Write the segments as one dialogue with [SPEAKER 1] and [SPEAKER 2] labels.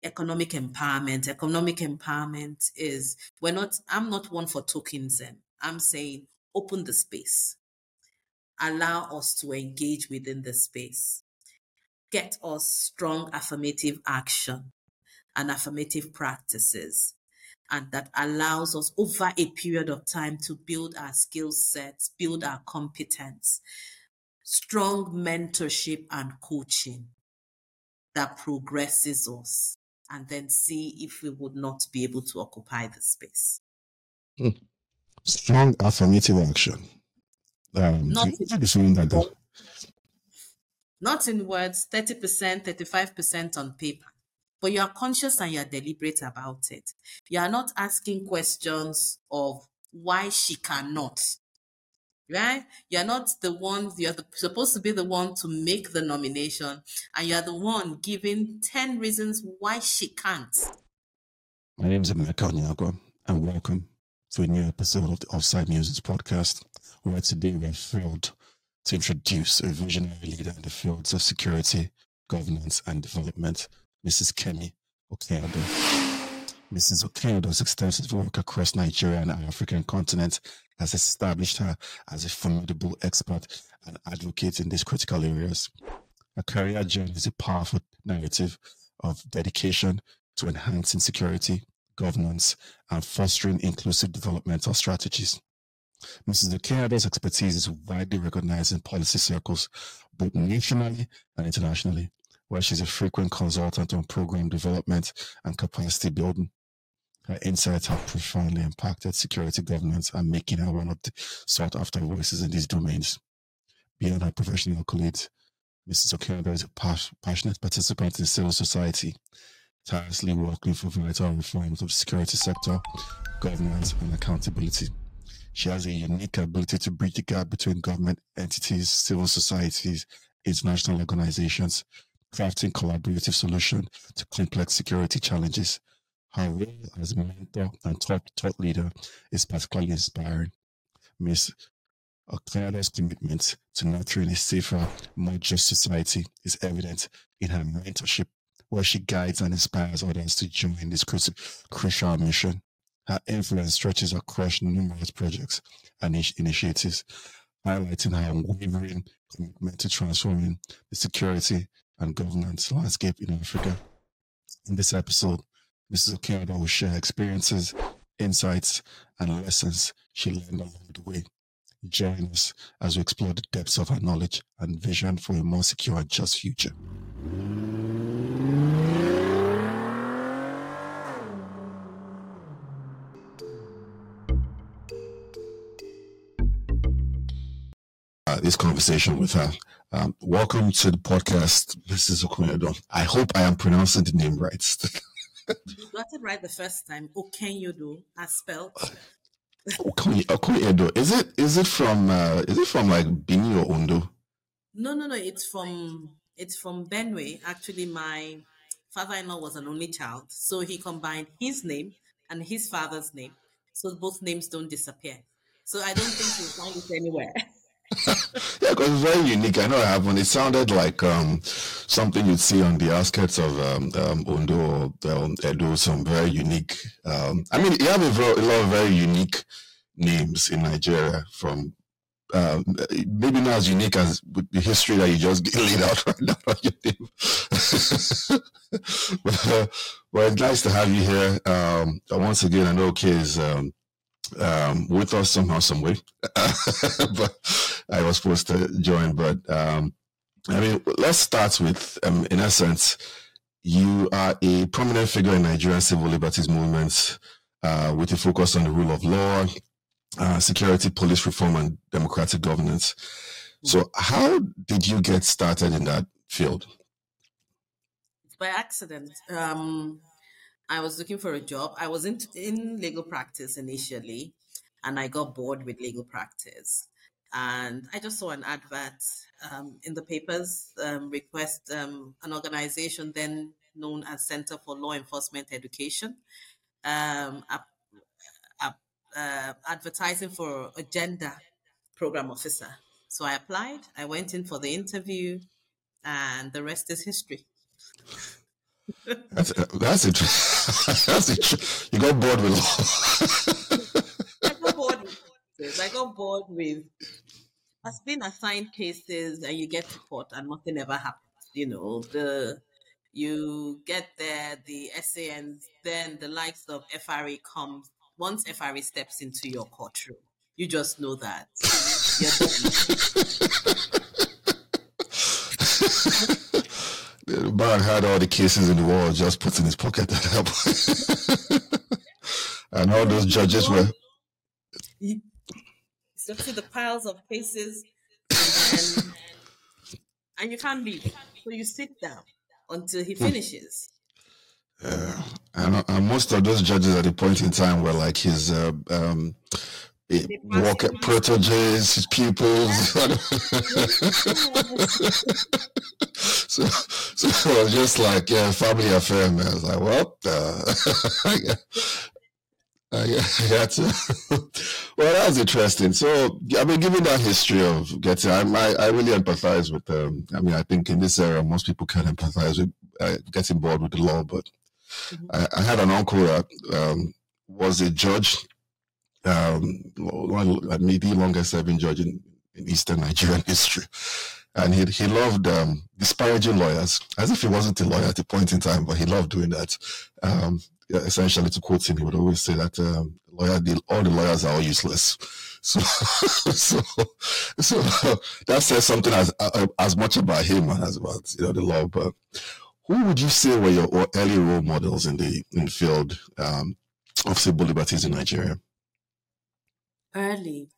[SPEAKER 1] economic empowerment. Economic empowerment is, I'm not one for tokenism. I'm saying open the space, allow us to engage within the space, get us strong affirmative action and affirmative practices. And that allows us over a period of time to build our skill sets, build our competence, strong mentorship and coaching that progresses us, and then see if we would not be able to occupy the space.
[SPEAKER 2] Strong affirmative action.
[SPEAKER 1] Not in words, 30%, 35% on paper. But you are conscious and you are deliberate about it. You are not asking questions of why she cannot. Right? You're not the one, supposed to be the one to make the nomination, and you're the one giving 10 reasons why she can't.
[SPEAKER 2] My name is Emeka Onyeagwa, and welcome to a new episode of the Offside Musings podcast, where today we're thrilled to introduce a visionary leader in the fields of security, governance, and development, Mrs. Kemi Okeado. Mrs. Okeado's extensive work across Nigeria and our African continent has established her as a formidable expert and advocate in these critical areas. Her career journey is a powerful narrative of dedication to enhancing security, governance, and fostering inclusive developmental strategies. Mrs. Okeado's expertise is widely recognized in policy circles, both nationally and internationally, where she's a frequent consultant on program development and capacity building. Her insights have profoundly impacted security governance and making her one of the sought-after voices in these domains. Beyond her professional accolades, Mrs. Okeado is a passionate participant in civil society, tirelessly working for vital reforms of the security sector, governance, and accountability. She has a unique ability to bridge the gap between government entities, civil societies, international organizations, crafting collaborative solutions to complex security challenges. Her role as a mentor and thought leader is particularly inspiring. Ms. Okeado's commitment to nurturing a safer, more just society is evident in her mentorship, where she guides and inspires others to join this crucial mission. Her influence stretches across numerous projects and initiatives, highlighting her unwavering commitment to transforming the security and governance landscape in Africa. In this episode, Mrs. Okeado will share experiences, insights, and lessons she learned along the way. Join us as we explore the depths of her knowledge and vision for a more secure and just future. This conversation with her. Welcome to the podcast, Mrs. Okeado. I hope I am pronouncing the name right.
[SPEAKER 1] You got it right the first time. Okeado, as spelled.
[SPEAKER 2] Okeado. Is it from like Bini or Ondo?
[SPEAKER 1] No. It's from Benue. Actually, my father-in-law was an only child, so he combined his name and his father's name, so both names don't disappear. So I don't think you'll find it anywhere.
[SPEAKER 2] Yeah, because it's very unique. I know it happened. It sounded like something you'd see on the outskirts of Ondo or Edo, some very unique. I mean, you have a lot of very unique names in Nigeria, from maybe not as unique as the history that you just laid out right now on your name. But it's nice to have you here. Once again, I know Kay is with us somehow, some way, but I was supposed to join. But I mean, let's start with, in essence, you are a prominent figure in Nigerian civil liberties movements with a focus on the rule of law, security, police reform, and democratic governance. So how did you get started in that field?
[SPEAKER 1] By accident. I was looking for a job. I was in legal practice initially, and I got bored with legal practice. And I just saw an advert in the papers, request an organization then known as Center for Law Enforcement Education, advertising for a gender program officer. So I applied, I went in for the interview, and the rest is history.
[SPEAKER 2] That's it. That's it. You got bored with law.
[SPEAKER 1] I got bored with cases. I got bored with has been assigned cases and you get to court and nothing ever happens. You get there, the SANs, then the likes of FRA comes. Once FRA steps into your courtroom, you just know that you're done.
[SPEAKER 2] The man had all the cases in the world just put in his pocket at that point. And all those judges were.
[SPEAKER 1] You see the piles of cases, and you can't leave. So you sit down until he finishes.
[SPEAKER 2] And most of those judges at the point in time were like his work proteges, his pupils. so it was just like family affair, man. I was like, well, yeah, well, that's interesting. So, I mean, given that history of getting, I really empathize with them. I mean, I think in this era, most people can empathize with getting bored with the law. But I had an uncle that was a judge, maybe longest serving judge in Eastern Nigerian history. And he loved disparaging lawyers, as if he wasn't a lawyer at a point in time, but he loved doing that. Essentially, to quote him, he would always say that all the lawyers are all useless. So that says something as much about him as about the law. But who would you say were your early role models in the field of civil liberties in Nigeria?
[SPEAKER 1] Early,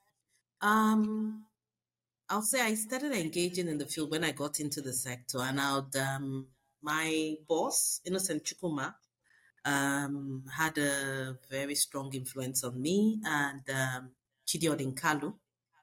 [SPEAKER 1] I'll say I started engaging in the field when I got into the sector, and my boss, Innocent Chukuma, had a very strong influence on me, and Chidi Odinkalu.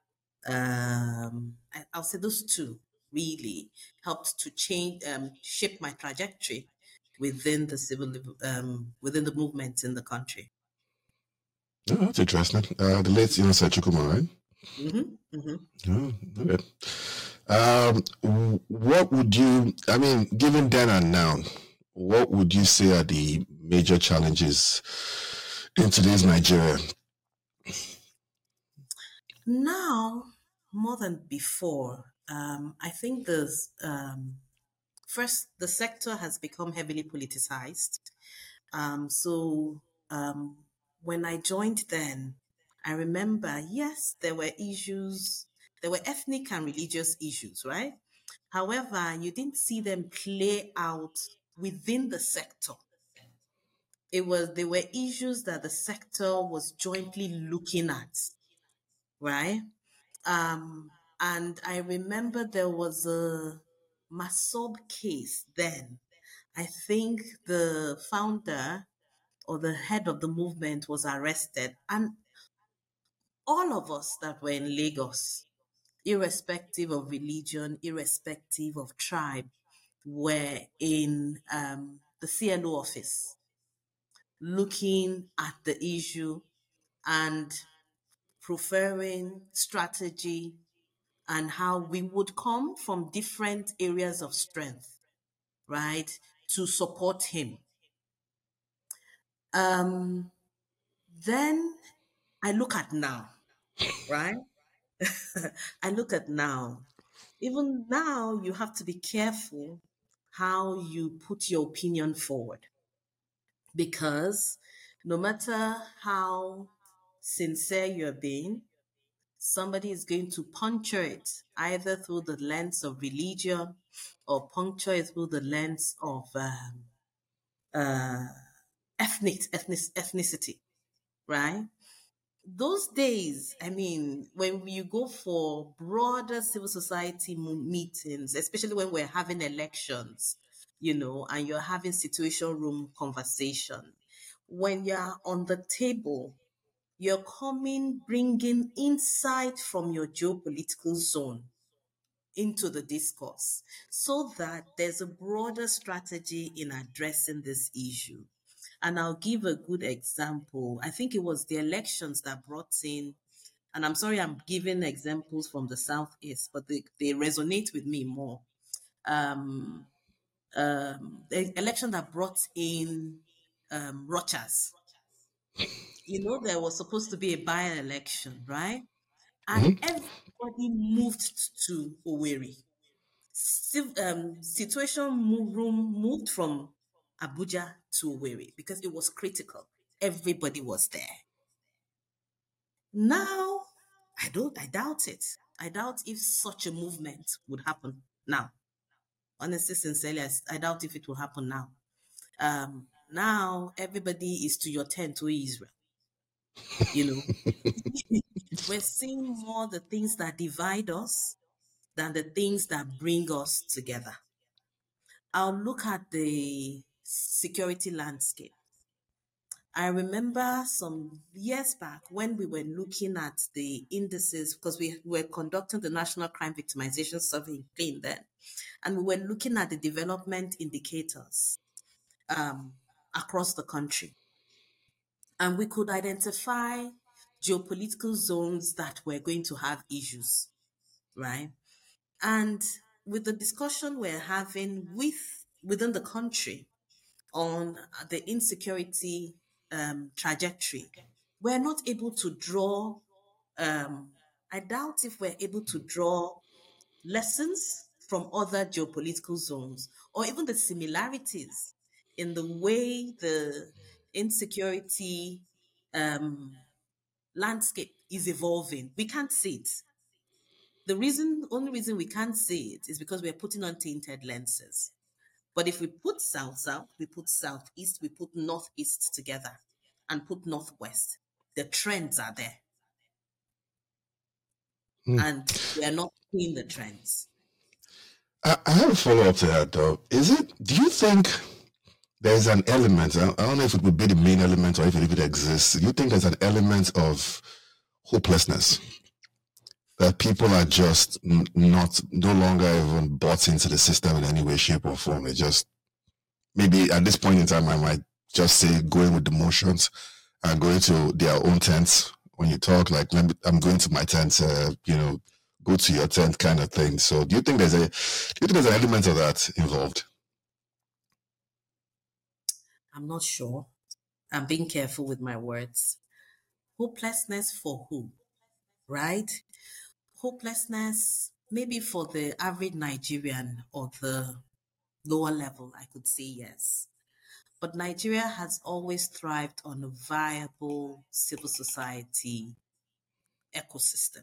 [SPEAKER 1] I'll say those two really helped to shape my trajectory within within the movement in the country.
[SPEAKER 2] Oh, that's interesting. The late Innocent Chukuma, right?
[SPEAKER 1] Mm-hmm, mm-hmm.
[SPEAKER 2] Oh, okay. What would you, I mean, given then and now, what would you say are the major challenges in today's Nigeria?
[SPEAKER 1] Now, more than before, I think first, the sector has become heavily politicized. So when I joined then, I remember, yes, there were issues, there were ethnic and religious issues, right? However, you didn't see them play out within the sector. They were issues that the sector was jointly looking at, right? And I remember there was a Masob case then. I think the founder or the head of the movement was arrested, and all of us that were in Lagos, irrespective of religion, irrespective of tribe, were in the CLO office looking at the issue and preferring strategy and how we would come from different areas of strength, right, to support him. Then I look at now, right? I look at now. Even now, you have to be careful how you put your opinion forward, because no matter how sincere you're being, somebody is going to puncture it either through the lens of religion or puncture it through the lens of ethnicity, right? Those days, I mean, when you go for broader civil society meetings, especially when we're having elections, and you're having situation room conversation, when you're on the table, you're bringing insight from your geopolitical zone into the discourse so that there's a broader strategy in addressing this issue. And I'll give a good example. I think it was the elections that brought in, and I'm sorry I'm giving examples from the Southeast, but they resonate with me more. the election that brought in Rochas. There was supposed to be a by-election, right? And everybody moved to Owerri. Situation room moved from Abuja to Owerri because it was critical. Everybody was there. Now, I doubt it. I doubt if such a movement would happen now. Honestly, sincerely, I doubt if it will happen now. Now everybody is to your tent to Israel. We're seeing more the things that divide us than the things that bring us together. I'll look at the security landscape. I remember some years back when we were looking at the indices because we were conducting the National Crime Victimization Survey in Plain then, and we were looking at the development indicators across the country. And we could identify geopolitical zones that were going to have issues, right? And with the discussion we're having within the country on the insecurity trajectory, we're not able to draw, I doubt if we're able to draw lessons from other geopolitical zones or even the similarities in the way the insecurity landscape is evolving. We can't see it. Only reason we can't see it is because we're putting on tainted lenses. But if we put south-south, we put southeast, we put northeast together and put northwest, the trends are there. And we are not seeing the trends.
[SPEAKER 2] I have a follow-up to that, though. Do you think there's an element, I don't know if it would be the main element or if it exists, do you think there's an element of hopelessness? That people are just no longer even bought into the system in any way, shape, or form. They just, maybe at this point in time, I might just say going with the motions and going to their own tents. When you talk, like, I'm going to my tent, go to your tent kind of thing. So do you think there's an element of that involved?
[SPEAKER 1] I'm not sure. I'm being careful with my words. Hopelessness for who? Right? Hopelessness, maybe for the average Nigerian or the lower level, I could say yes. But Nigeria has always thrived on a viable civil society ecosystem.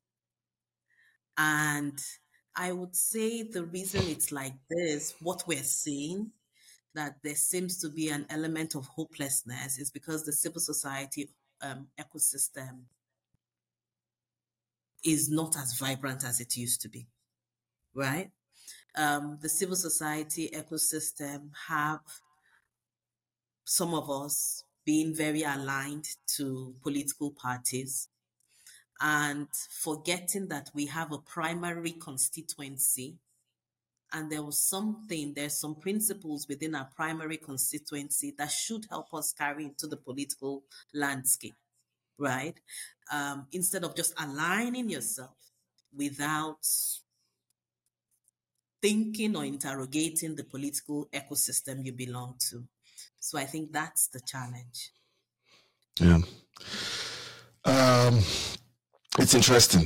[SPEAKER 1] And I would say the reason it's like this, what we're seeing, that there seems to be an element of hopelessness, is because the civil society ecosystem is not as vibrant as it used to be, right? The civil society ecosystem have some of us being very aligned to political parties and forgetting that we have a primary constituency. And there's some principles within our primary constituency that should help us carry into the political landscape, right? Instead of just aligning yourself without thinking or interrogating the political ecosystem you belong to. So I think that's the challenge.
[SPEAKER 2] Yeah. It's interesting.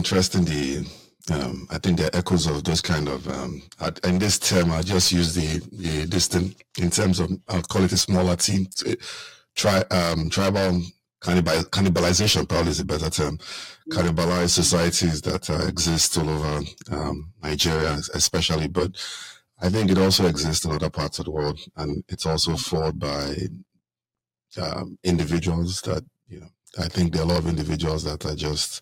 [SPEAKER 2] I think there are echoes of those kind of, in this term, I just use this thing in terms of, I'll call it a smaller team, tribal cannibalization probably is a better term. Cannibalized societies that exist all over Nigeria, especially, but I think it also exists in other parts of the world, and it's also fought by individuals that, I think there are a lot of individuals that are just,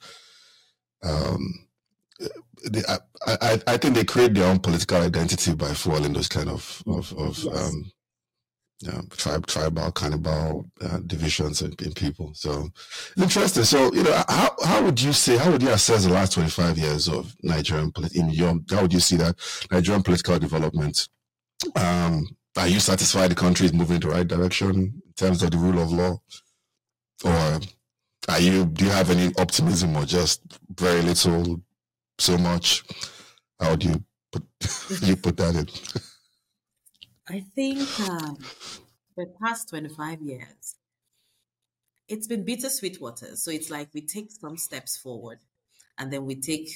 [SPEAKER 2] I think they create their own political identity by fueling those kind of tribal, cannibal divisions in people. So interesting. So, how would you assess the last 25 years of Nigerian how would you see that Nigerian political development? Are you satisfied the country is moving in the right direction in terms of the rule of law? Or do you have any optimism or just very little, so much? How do you put that in?
[SPEAKER 1] I think the past 25 years, it's been bittersweet waters. So it's like we take some steps forward and then we take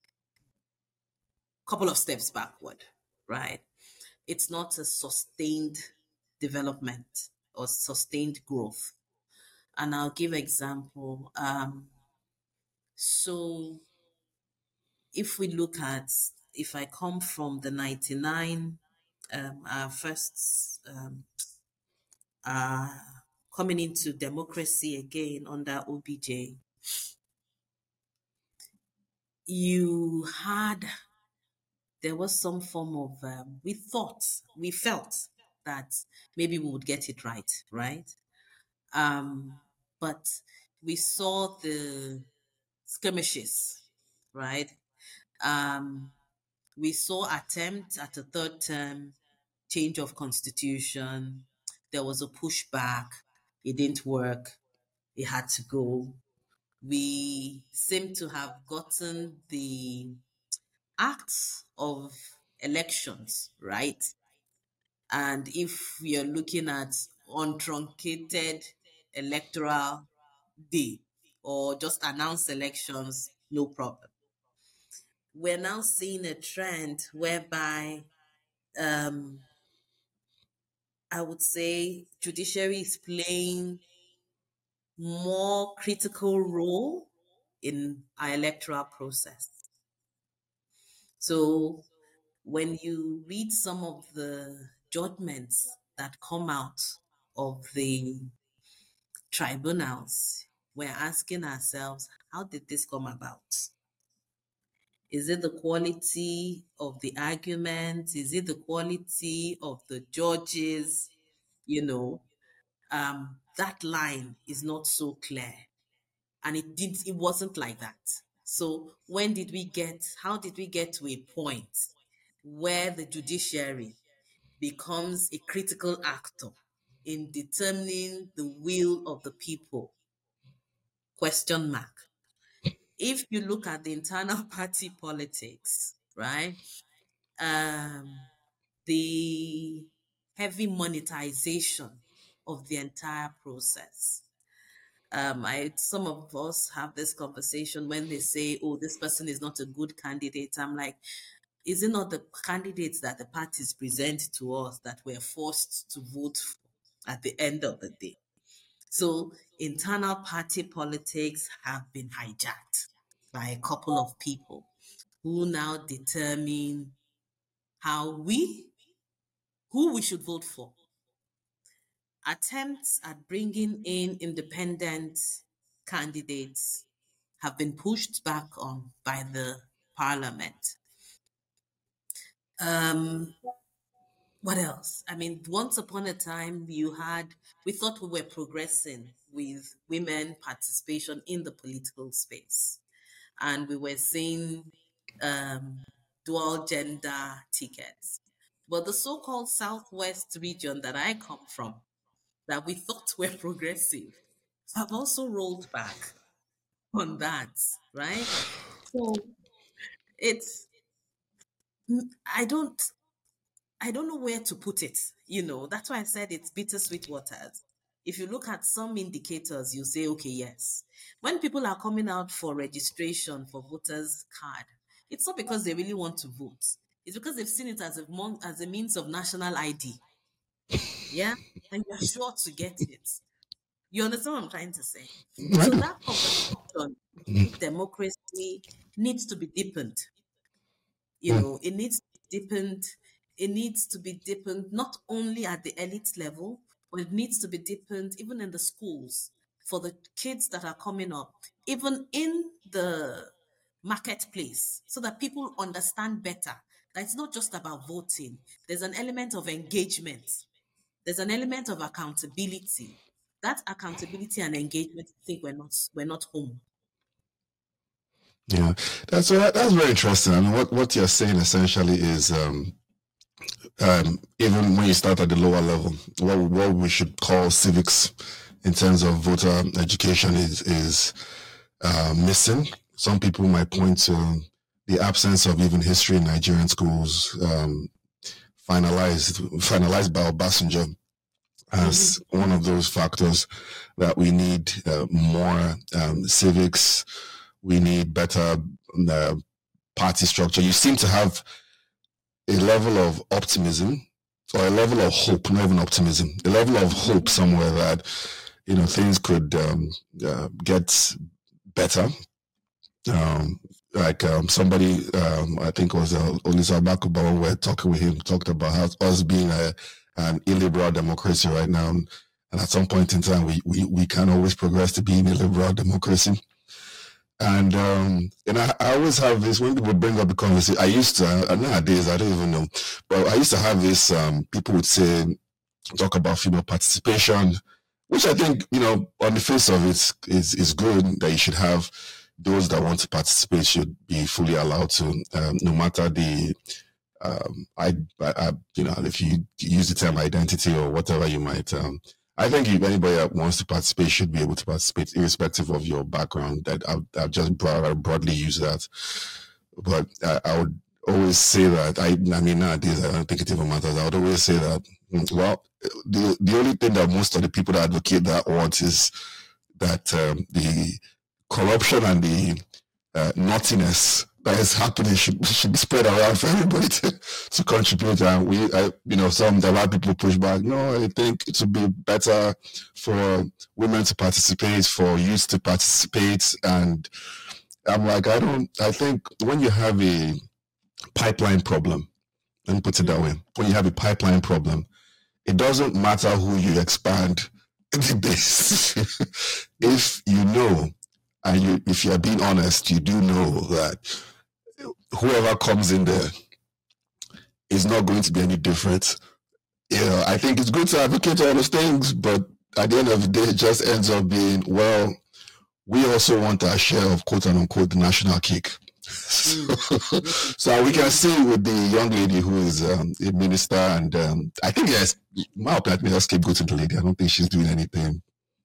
[SPEAKER 1] a couple of steps backward, right? It's not a sustained development or sustained growth. And I'll give example. So if we look at, if I come from the 99, our first uh, coming into democracy again under OBJ, you had, there was some form of, we felt that maybe we would get it right, right? But we saw the skirmishes, right? Um, we saw attempts at a third term, change of constitution. There was a pushback. It didn't work. It had to go. We seem to have gotten the acts of elections right. And if we are looking at untruncated electoral day or just announced elections, no problem. We're now seeing a trend whereby I would say judiciary is playing more critical role in our electoral process. So when you read some of the judgments that come out of the tribunals, we're asking ourselves, how did this come about? Is it the quality of the argument? Is it the quality of the judges? You know, that line is not so clear. And it wasn't like that. So how did we get to a point where the judiciary becomes a critical actor in determining the will of the people? Question mark. If you look at the internal party politics, right? The heavy monetization of the entire process. Some of us have this conversation when they say, "Oh, this person is not a good candidate." I'm like, is it not the candidates that the parties present to us that we're forced to vote for at the end of the day? So internal party politics have been hijacked by a couple of people who now determine who we should vote for. Attempts at bringing in independent candidates have been pushed back on by the parliament. What else? I mean, once upon a time, we thought we were progressing with women participation in the political space. And we were seeing dual gender tickets. But the so-called Southwest region that I come from, that we thought were progressive, have also rolled back on that, right? So it's, I don't, I don't know where to put it. That's why I said it's bittersweet waters. If you look at some indicators, you say, okay, yes. When people are coming out for registration for voters card, it's not because they really want to vote. It's because they've seen it as a means of national ID. Yeah, and you're sure to get it. You understand what I'm trying to say?
[SPEAKER 2] I
[SPEAKER 1] So
[SPEAKER 2] do.
[SPEAKER 1] that conversation, democracy needs to be deepened. It needs to be deepened. It needs to be deepened not only at the elite level, but it needs to be deepened even in the schools for the kids that are coming up, even in the marketplace, so that people understand better that it's not just about voting. There's an element of engagement. There's an element of accountability. That accountability and engagement, I think we're not home.
[SPEAKER 2] Yeah, that's very interesting. I mean, what you're saying essentially is even when you start at the lower level, what we should call civics in terms of voter education is missing. Some people might point to the absence of even history in Nigerian schools, finalized by Obasanjo as one of those factors that we need more civics. We need better party structure. You seem to have a level of optimism or a level of hope, not even optimism, a level of hope somewhere that, things could get better. Somebody, I think it was Olisa Bakuba, when we were talking with him, talked about how us being an illiberal democracy right now. And at some point in time, we can't always progress to being a liberal democracy. And I always have this, when people bring up the conversation, I used to, nowadays, I don't even know, but I used to have this, people would say, talk about female participation, which I think, on the face of it is good, that you should have those that want to participate should be fully allowed to, no matter the, if you use the term identity or whatever you might, I think if anybody that wants to participate should be able to participate, irrespective of your background. That I'll just broadly use that. But I would always say that, I mean, nowadays, I don't think it even matters. I would always say that, well, the only thing that most of the people that advocate that want is that the corruption and the naughtiness that is happening should be spread around for everybody to contribute. And some there are people push back. No, I think it would be better for women to participate, for youth to participate. And I'm like, I think when you have a pipeline problem, let me put it that way, when you have a pipeline problem, it doesn't matter who you expand the base. If you know, and if you're being honest, you do know that whoever comes in there is not going to be any different. I think it's good to advocate all those things, but at the end of the day, it just ends up being, well, we also want our share of quote unquote the national cake. So we can see with the young lady who is a minister, and I think, yes, my opinion, let's scapegoating the lady. I don't think she's doing anything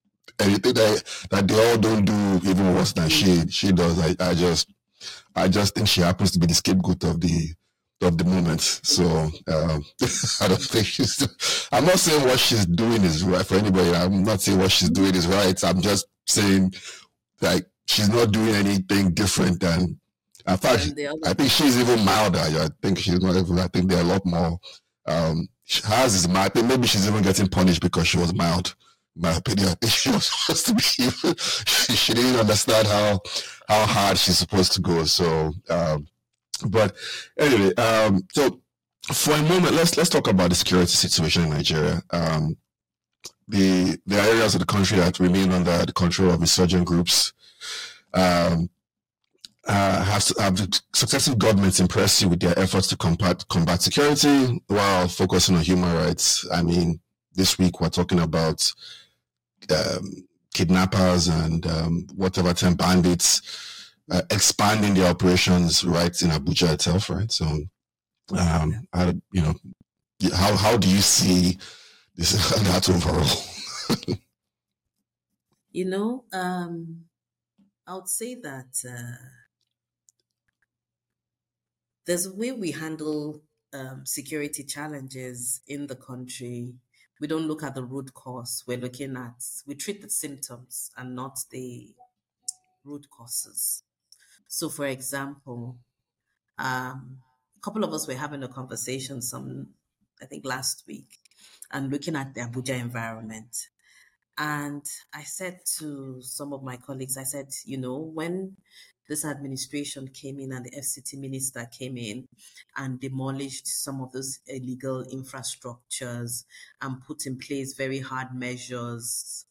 [SPEAKER 2] that they all don't do even worse than she does. I just think she happens to be the scapegoat of the moment. So I don't think I'm not saying what she's doing is right for anybody. I'm not saying what she's doing is right. I'm just saying, like, she's not doing anything different than. In fact, I think she's even milder. I think she's not even. I think they're a lot more. Hers is mild. I think maybe she's even getting punished because she was mild. In my opinion, I think she was supposed to be. She didn't understand how hard she's supposed to go. So, but anyway, so for a moment, let's talk about the security situation in Nigeria. The areas of the country that remain under the control of insurgent groups. Have successive governments impressed you with their efforts to combat security while focusing on human rights? I mean, this week we're talking about kidnappers and whatever term bandits expanding their operations right in Abuja itself, right? So, how do you see this that overall?
[SPEAKER 1] I would say that there's a way we handle security challenges in the country. We don't look at the root cause. We treat the symptoms and not the root causes. So, for example, a couple of us were having a conversation I think last week, and looking at the Abuja environment. And I said to some of my colleagues, I said, when this administration came in and the FCT minister came in and demolished some of those illegal infrastructures and put in place very hard measures,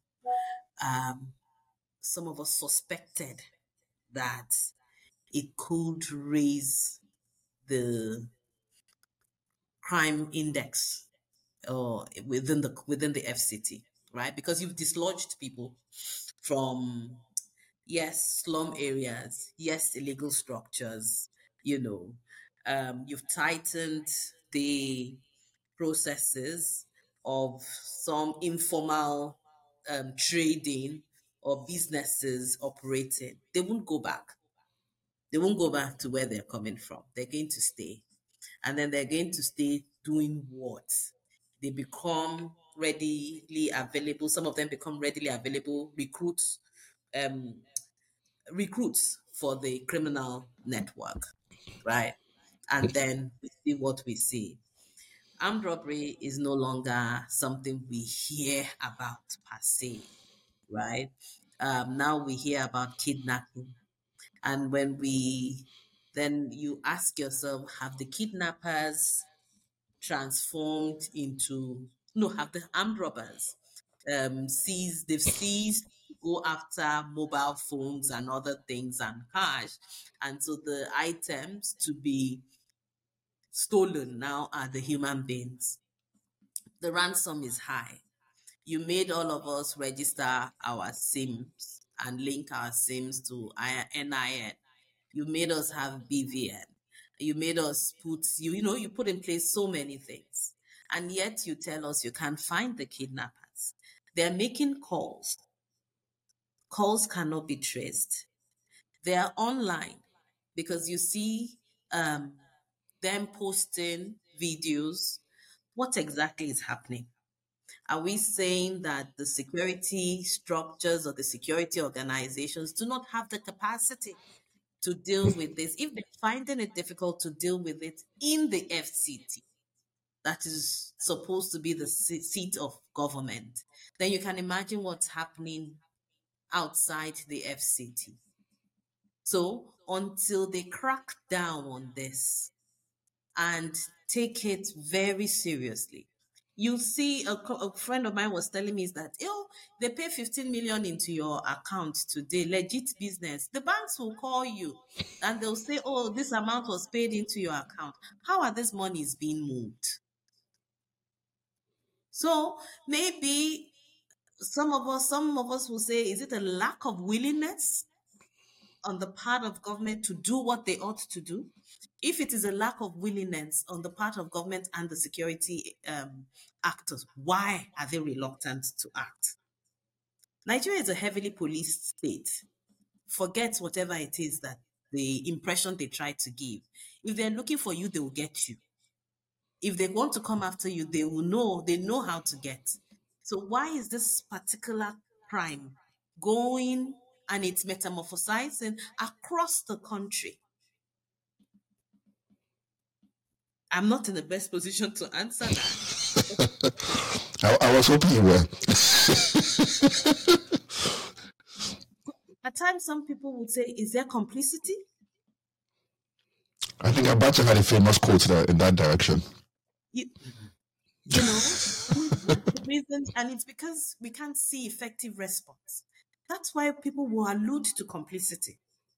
[SPEAKER 1] some of us suspected that it could raise the crime index or within the FCT, right? Because you've dislodged people from, yes, slum areas, yes, illegal structures, you've tightened the processes of some informal trading or businesses operating. They won't go back. They won't go back to where they're coming from. They're going to stay. And then they're going to stay doing what? They become readily available. Some of them become readily available um, recruits for the criminal network, right? And then we see what we see. Armed robbery is no longer something we hear about per se, right? Now we hear about kidnapping. And then you ask yourself, have the kidnappers transformed into, no, have the armed robbers they've seized to go after mobile phones and other things and cash. And so the items to be stolen now are the human beings. The ransom is high. You made all of us register our SIMs and link our SIMs to NIN. You made us have BVN. You made us you put in place so many things. And yet you tell us you can't find the kidnappers. They're making calls. Calls cannot be traced. They are online because you see them posting videos. What exactly is happening? Are we saying that the security structures or the security organizations do not have the capacity to deal with this? If they're finding it difficult to deal with it in the FCT, that is supposed to be the seat of government, then you can imagine what's happening outside the FCT. So until they crack down on this and take it very seriously, you see, a friend of mine was telling me is that, they pay 15 million into your account today, legit business. The banks will call you and they'll say, oh, this amount was paid into your account. How are these monies being moved? So maybe some of us will say, is it a lack of willingness on the part of government to do what they ought to do? If it is a lack of willingness on the part of government and the security actors, why are they reluctant to act? Nigeria is a heavily policed state. Forget whatever it is that the impression they try to give. If they're looking for you, they will get you. If they want to come after you, they know how to get. So why is this particular crime going and it's metamorphosizing across the country? I'm not in the best position to answer that.
[SPEAKER 2] I was hoping you were.
[SPEAKER 1] At times, some people would say, is there complicity?
[SPEAKER 2] I think Abacha had a famous quote in that direction.
[SPEAKER 1] Reasons, and it's because we can't see effective response. That's why people will allude to complicity.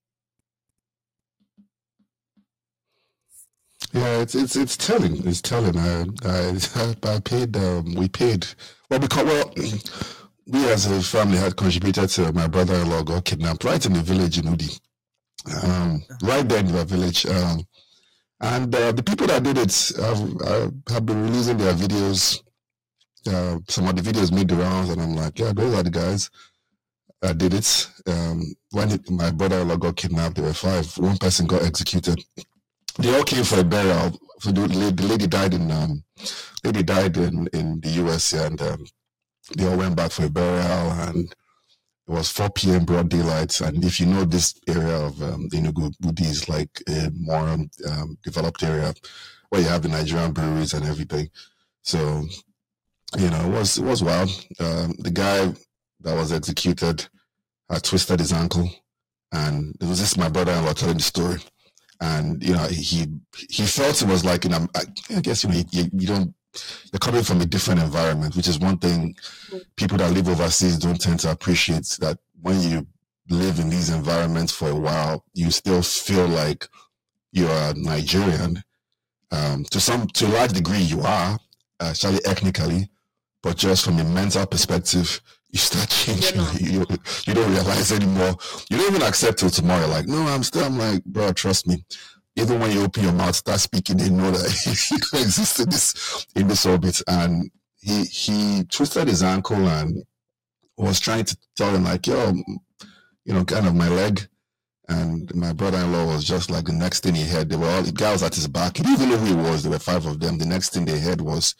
[SPEAKER 2] Yeah, it's telling. It's telling. I paid. We paid. We as a family had contributed to my brother-in-law got kidnapped right in the village in Udi, right there in the village. And the people that did it have been releasing their videos. Some of the videos made the rounds, and I'm like, yeah, those are the guys that did it. When my brother-in-law got kidnapped, there were 5. One person got executed. They all came for a burial. So the lady died in the US, and they all went back for a burial, and it was 4 p.m. broad daylight. And if you know this area of Enugu, Budi is like a more developed area where you have the Nigerian breweries and everything. So, it was wild. The guy that was executed had twisted his ankle, and it was just my brother-in-law telling the story. And he felt it was like, I guess you're coming from a different environment, which is one thing people that live overseas don't tend to appreciate, that when you live in these environments for a while, you still feel like you're a Nigerian. To a large degree, you are, actually ethnically, but just from a mental perspective, you start changing. You don't realize anymore. You don't even accept till tomorrow. Like, no, I'm like, bro, trust me. Even when you open your mouth, start speaking, they know that you don't exist in this orbit. And he twisted his ankle and was trying to tell him, like, yo, kind of my leg. And my brother-in-law was just like, the next thing he heard, the guy was at his back. He didn't even know who he was. There were 5 of them. The next thing they heard was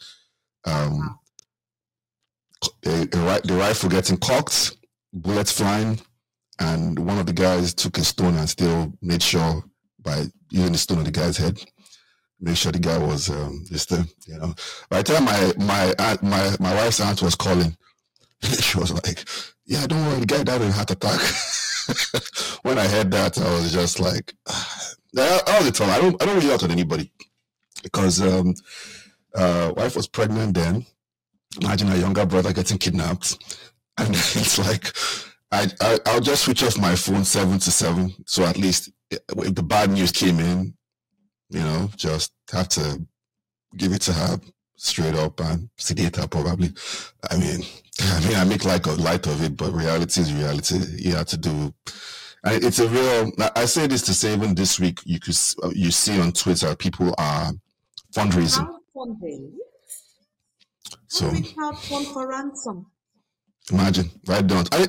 [SPEAKER 2] the rifle getting cocked, bullets flying, and one of the guys took a stone and still made sure, by using the stone on the guy's head, make sure the guy was just you know. By the time my wife's aunt was calling, she was like, "Yeah, don't worry, the guy died of a heart attack." When I heard that, I was just like, all the time. I don't really out on anybody, because wife was pregnant then. Imagine a younger brother getting kidnapped, and it's like, I'll just switch off my phone 7 to 7, so at least if the bad news came in, you know, just have to give it to her straight up and sedate her probably. I mean, I make light of it, but reality is reality. You have to do. And it's a real. I say this to say, even this week, you see on Twitter, people are fundraising.
[SPEAKER 1] Crowdfunding.
[SPEAKER 2] So
[SPEAKER 1] crowdfund for ransom.
[SPEAKER 2] Imagine, right down. I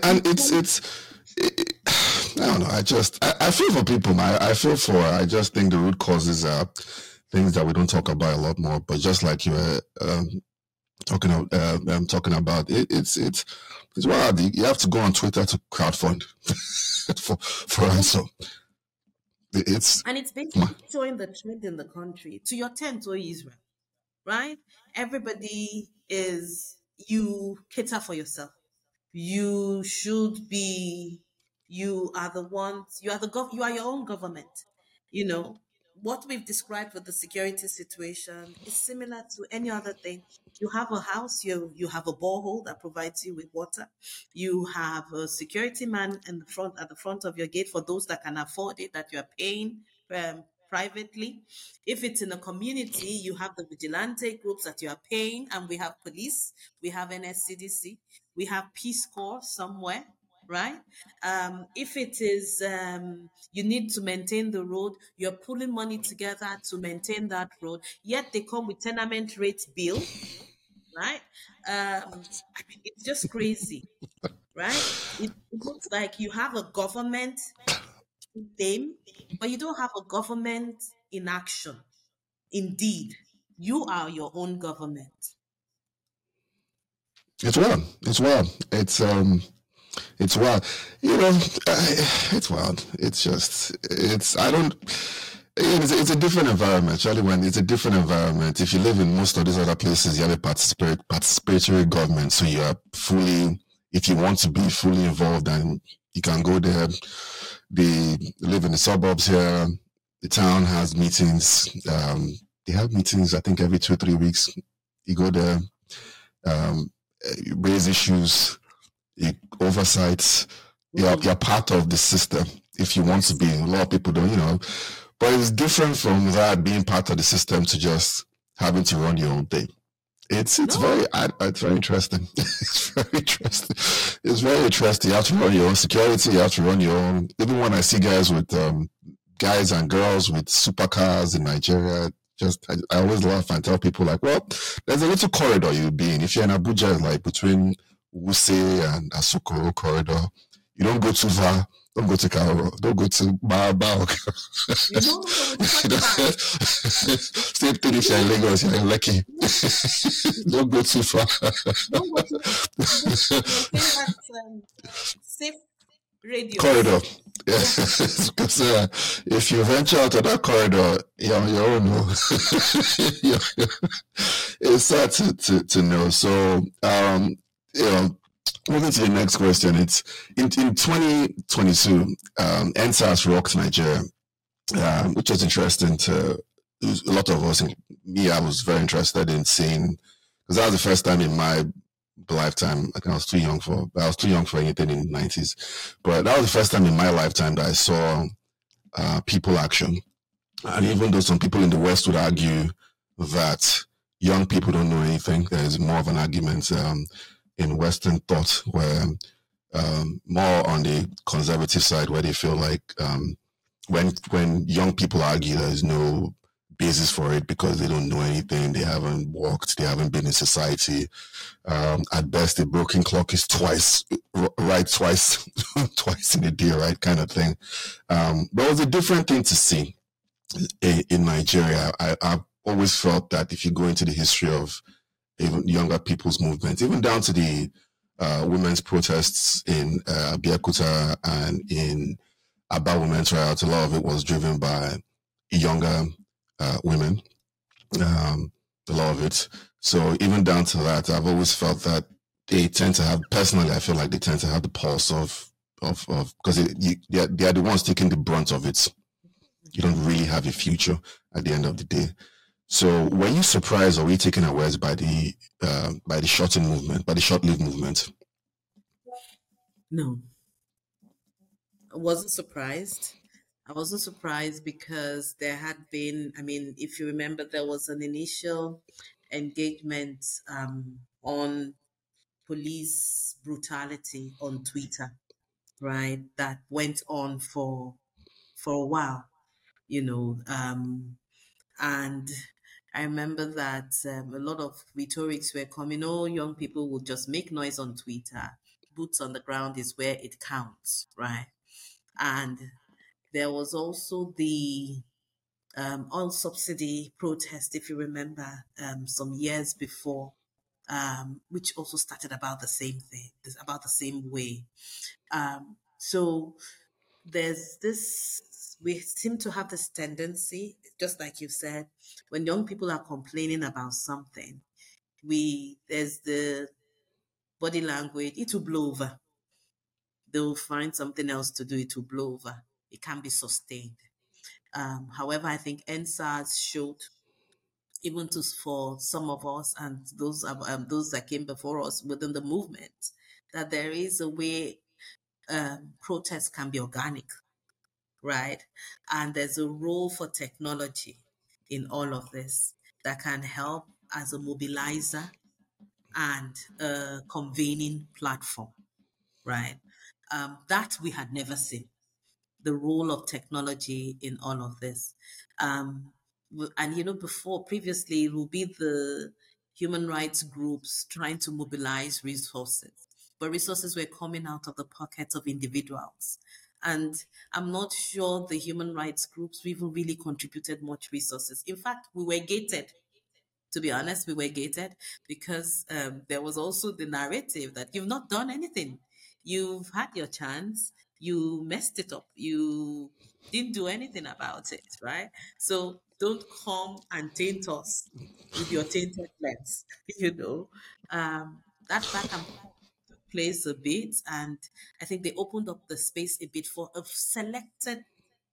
[SPEAKER 2] don't know. I feel for people. I just think the root causes are things that we don't talk about a lot more. But just like you were talking about, it's wild. You have to go on Twitter to crowdfund for ransom.
[SPEAKER 1] And it's basically showing the trend in the country. To your tent, or Israel, right? Everybody is, you cater for yourself. You should be, you are the ones, you are your own government. You know, what we've described with the security situation is similar to any other thing. You have a house, you have a borehole that provides you with water. You have a security man at the front of your gate for those that can afford it, that you are paying privately. If it's in a community, you have the vigilante groups that you are paying, and we have police, we have NSCDC, we have Peace Corps somewhere, right? If it is, you need to maintain the road, you're pulling money together to maintain that road, yet they come with tenement rate bill, right? It's just crazy, right? It looks like you have a government name, but you don't have a government in action. Indeed, you are your own government.
[SPEAKER 2] It's wild. It's wild. It's wild. You know, it's wild. It's a different environment. Actually, when it's a different environment, if you live in most of these other places, you have a participatory government. So you are fully, if you want to be fully involved, and you can go there. They live in the suburbs here. The town has meetings. They have meetings, I think, every 2-3 weeks. You go there, you raise issues, you oversight. You're part of the system if you want to be. A lot of people don't, you know. But it's different from that, being part of the system, to just having to run your own thing. It's very interesting. It's very interesting. It's very interesting. You have to run your own security. You have to run your own. Even when I see guys and girls with supercars in Nigeria, I always laugh and tell people, like, well, there's a little corridor you'll be in. If you're in Abuja, like between Wuse and Asokoro corridor, you don't go too far. Don't go to Cairo. Don't go to Bao. Same thing if you're in Lagos, you're in Lekki. Don't go too far.
[SPEAKER 1] Safe radio
[SPEAKER 2] corridor. Yes, because if you venture out of that corridor, you're on your own. It's sad to know. So, you know, moving to the next question, it's in 2022, NSAS rocked Nigeria, which was interesting to a lot of us. Me, I was very interested in seeing, because that was the first time in my lifetime. I think I was too young for anything in the 90s, but that was the first time in my lifetime that I saw people action. And even though some people in the West would argue that young people don't know anything, there is more of an argument in Western thought, where more on the conservative side, where they feel like when young people argue, there is no basis for it because they don't know anything, they haven't walked, they haven't been in society. At best, a broken clock is twice twice in a day, right? Kind of thing. But it was a different thing to see in Nigeria. I've always felt that if you go into the history of even younger people's movements, even down to the women's protests in Abeokuta and in Aba Women's Riot, a lot of it was driven by younger women, a lot of it. So even down to that, I've always felt that they tend to have, personally, I feel like they tend to have the pulse of because they are the ones taking the brunt of it. You don't really have a future at the end of the day. So were you surprised or were you taken awares by the short-lived movement?
[SPEAKER 1] No, I wasn't surprised. I wasn't surprised because there had been, I mean, if you remember, there was an initial engagement on police brutality on Twitter, right? That went on for a while, you know, and I remember that a lot of rhetorics were coming. Oh, young people will just make noise on Twitter. Boots on the ground is where it counts, right? And there was also the oil subsidy protest, if you remember, some years before, which also started about the same thing, about the same way. So there's this, we seem to have this tendency, just like you said, when young people are complaining about something, there's the body language, it will blow over. They'll find something else to do, it will blow over. It can't be sustained. However, I think NSAS showed, even for some of us and those that came before us within the movement, that there is a way protests can be organic, right? And there's a role for technology in all of this that can help as a mobilizer and a convening platform, right? That we had never seen, the role of technology in all of this. And previously, it will be the human rights groups trying to mobilize resources, but resources were coming out of the pockets of individuals. And I'm not sure the human rights groups even really contributed much resources. In fact, we were gated. To be honest, we were gated because there was also the narrative that you've not done anything. You've had your chance. You messed it up. You didn't do anything about it, right? So don't come and taint us with your tainted lens, that back and forth took place a bit, and I think they opened up the space a bit for a selected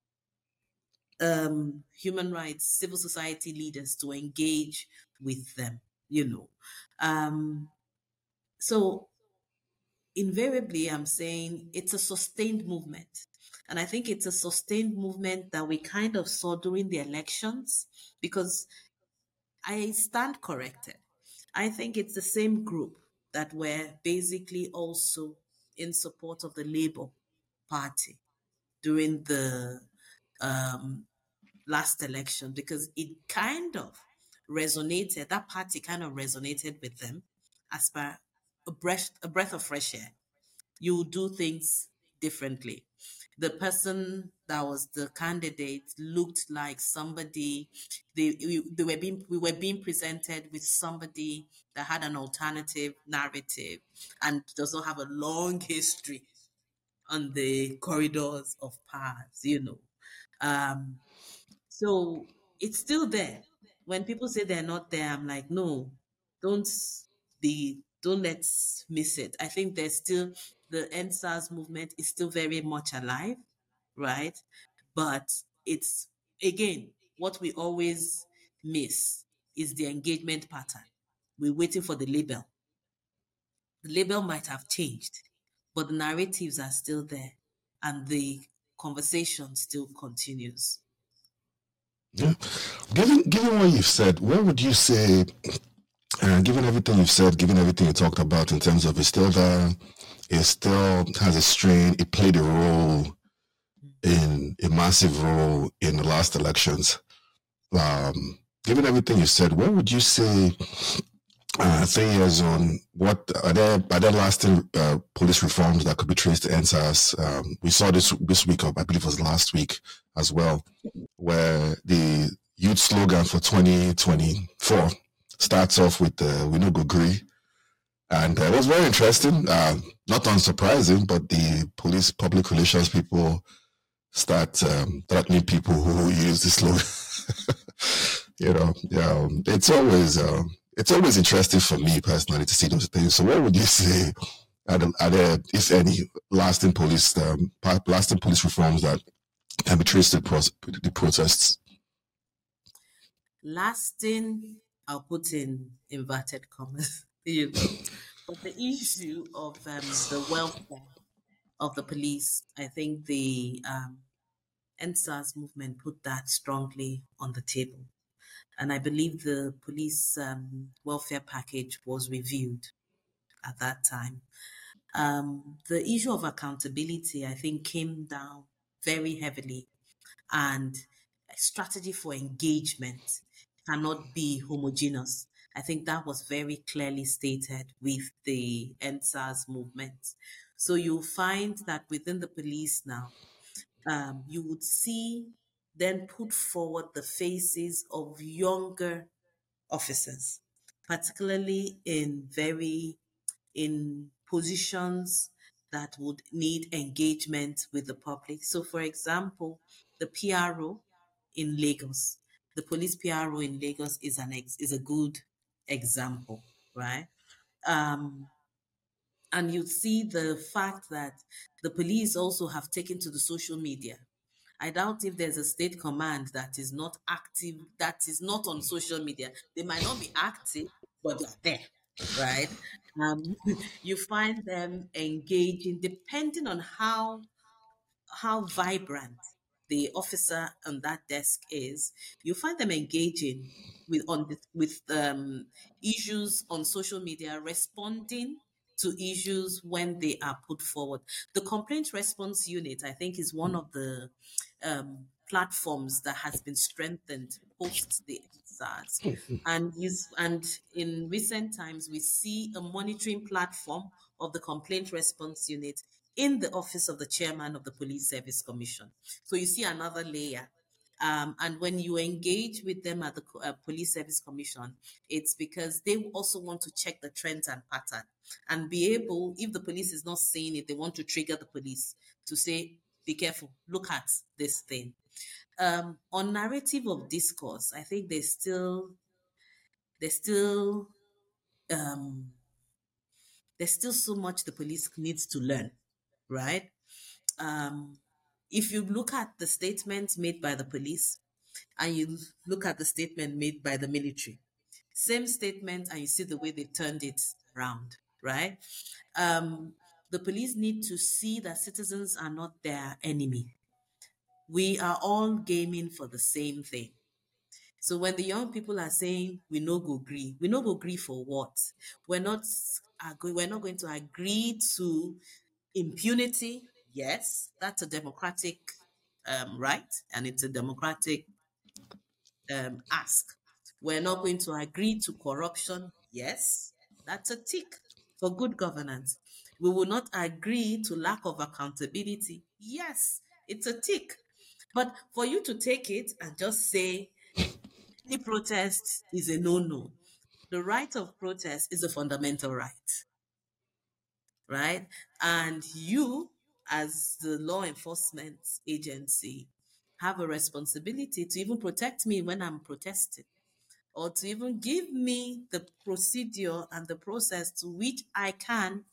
[SPEAKER 1] human rights, civil society leaders to engage with them, you know. Um, so invariably, I'm saying it's a sustained movement. And I think it's a sustained movement that we kind of saw during the elections, because I stand corrected. I think it's the same group that were basically also in support of the Labour Party during the um, last election, because it kind of resonated, that party kind of resonated with them as per a breath of fresh air. You do things differently. The person that was the candidate looked like somebody, we were being presented with somebody that had an alternative narrative and does not have a long history on the corridors of power. Um, so it's still there. When people say they're not there, I'm like, no, don't don't let's miss it. I think there's still, the NSAS movement is still very much alive, right? But it's, again, what we always miss is the engagement pattern. We're waiting for the label. The label might have changed, but the narratives are still there and the conversation still continues.
[SPEAKER 2] Yeah. Given what you've said, where would you say, given everything you've said, given everything you talked about in terms of it still has a strain, it played a massive role in the last elections. given everything you said, what would you say 3 years on, what are there lasting police reforms that could be traced to NSAS? We saw this week, I believe it was last week as well, where the youth slogan for 2024 starts off with "We no go gree," and it was very interesting. Not unsurprising, but the police public relations people start threatening people who use this slogan. It's always interesting for me personally to see those things. So what would you say are there, if any, lasting police reforms that can be traced to the protests?
[SPEAKER 1] Lasting, I'll put in inverted commas, but the issue of the welfare of the police, I think the NSAS movement put that strongly on the table. And I believe the police welfare package was reviewed at that time. The issue of accountability, I think, came down very heavily, and a strategy for engagement cannot be homogeneous. I think that was very clearly stated with the NSAS movement. So you'll find that within the police now, you would see then put forward the faces of younger officers, particularly in positions that would need engagement with the public. So, for example, the PRO in Lagos, the police PRO in Lagos is a good example, right? And you see the fact that the police also have taken to the social media. I doubt if there's a state command that is not active, that is not on social media. They might not be active, but they're there, right? You find them engaging, depending on how vibrant the officer on that desk is. You find them engaging with issues on social media, responding to issues when they are put forward. The complaint response unit, I think, is one of the platforms that has been strengthened post the SARS. And in recent times, we see a monitoring platform of the complaint response unit in the office of the chairman of the Police Service Commission. So you see another layer. And when you engage with them at the Police Service Commission, it's because they also want to check the trends and pattern and be able, if the police is not seeing it, they want to trigger the police to say, be careful, look at this thing. On narrative of discourse, I think there's still so much the police needs to learn, right? If you look at the statements made by the police and you look at the statement made by the military, same statement, and you see the way they turned it around, right? The police need to see that citizens are not their enemy. We are all gaming for the same thing. So when the young people are saying we no go agree for what? We're not going to agree to impunity. Yes, that's a democratic right, and it's a democratic ask. We're not going to agree to corruption. Yes, that's a tick for good governance. We will not agree to lack of accountability. Yes, it's a tick. But for you to take it and just say any protest is a no-no, the right of protest is a fundamental right, right? And you, as the law enforcement agency, have a responsibility to even protect me when I'm protesting, or to even give me the procedure and the process to which I can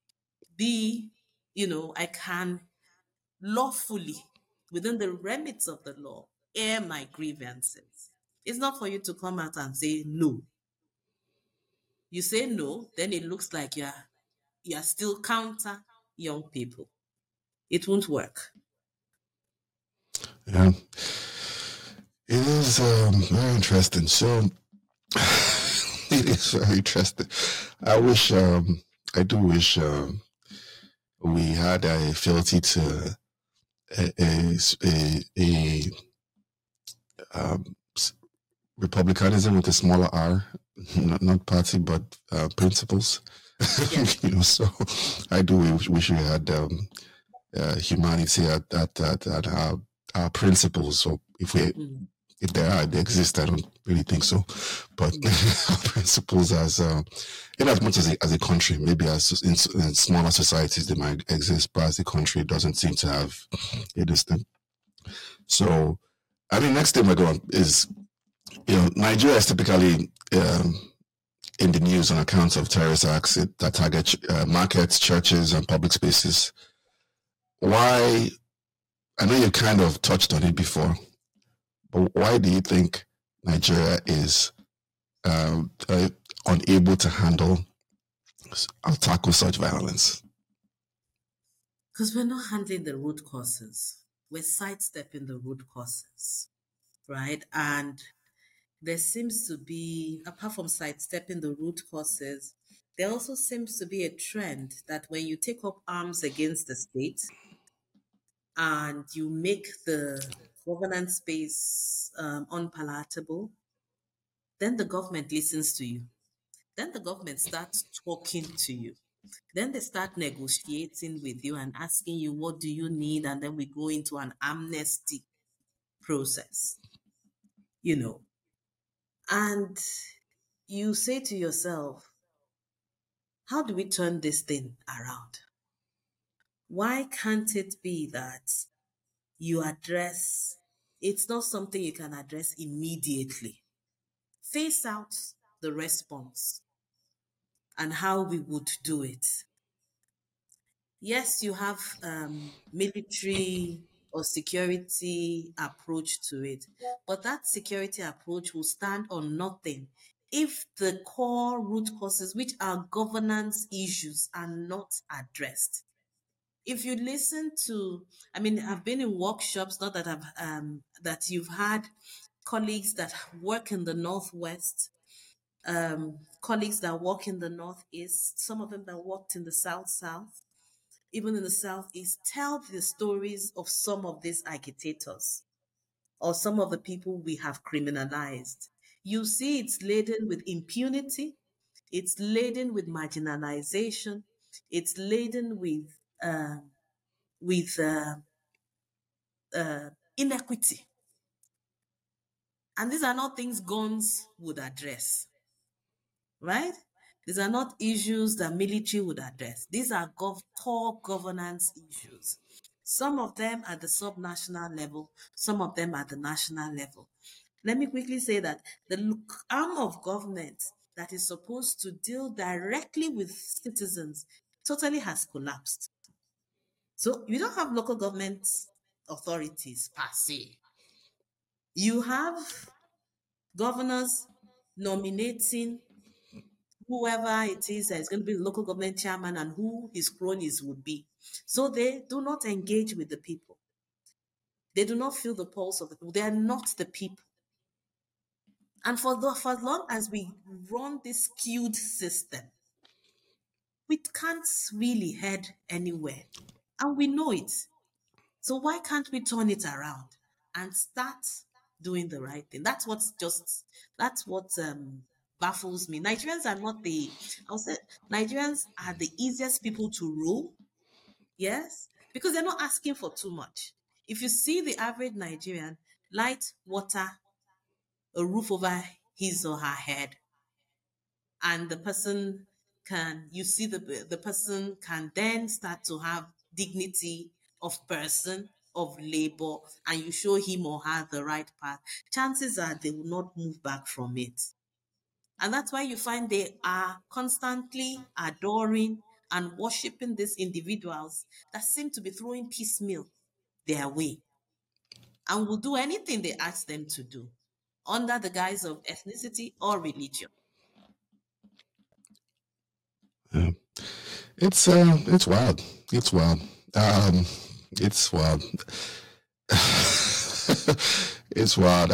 [SPEAKER 1] I can lawfully, within the remits of the law, air my grievances. It's not for you to come out and say no. You say no, then it looks like you're still counter young people. It won't work.
[SPEAKER 2] Yeah. It is very interesting. So it is very interesting. I do wish we had a ability to republicanism with a smaller R, not party, but principles.
[SPEAKER 1] Yeah.
[SPEAKER 2] So I do wish we had humanity at our principles. So if they exist, I don't really think so. But our principles as in as much as a country, maybe as in smaller societies they might exist, but as a country it doesn't seem to have a distinct. So I mean, next thing we're going is, Nigeria is typically in the news on accounts of terrorist acts that target markets, churches, and public spaces. Why? I know you kind of touched on it before, but why do you think Nigeria is unable to handle or tackle such violence?
[SPEAKER 1] Because we're not handling the root causes. We're sidestepping the root causes, right? And there seems to be, apart from sidestepping the root causes, there also seems to be a trend that when you take up arms against the state and you make the governance space unpalatable, then the government listens to you. Then the government starts talking to you. Then they start negotiating with you and asking you, what do you need? And then we go into an amnesty process, And you say to yourself, how do we turn this thing around? Why can't it be that you address, it's not something you can address immediately? Face out the response and how we would do it. Yes, you have military or security approach to it, but that security approach will stand on nothing if the core root causes, which are governance issues, are not addressed. If you listen to, I've been in workshops, not that that you've had colleagues that work in the Northwest, colleagues that work in the Northeast, some of them that worked in the South, even in the Southeast, tell the stories of some of these agitators or some of the people we have criminalized. You see it's laden with impunity, it's laden with marginalization, it's laden with inequity. And these are not things guns would address, right? These are not issues that military would address. These are core governance issues. Some of them at the subnational level, some of them at the national level. Let me quickly say that the arm of government that is supposed to deal directly with citizens totally has collapsed. So you don't have local government authorities per se. You have governors nominating whoever it is that is going to be the local government chairman and who his cronies would be. So they do not engage with the people. They do not feel the pulse of the people. They are not the people. And for as long as we run this skewed system, we can't really head anywhere. And we know it. So why can't we turn it around and start doing the right thing? That's what baffles me. Nigerians are not I'll say Nigerians are the easiest people to rule. Yes, because they're not asking for too much. If you see the average Nigerian, light, water, a roof over his or her head, and the person the person can then start to have dignity of person, of labor, and you show him or her the right path, chances are they will not move back from it. And that's why you find they are constantly adoring and worshiping these individuals that seem to be throwing piecemeal their way and will do anything they ask them to do under the guise of ethnicity or religion.
[SPEAKER 2] Yeah. It's wild. It's wild. It's wild. It's wild.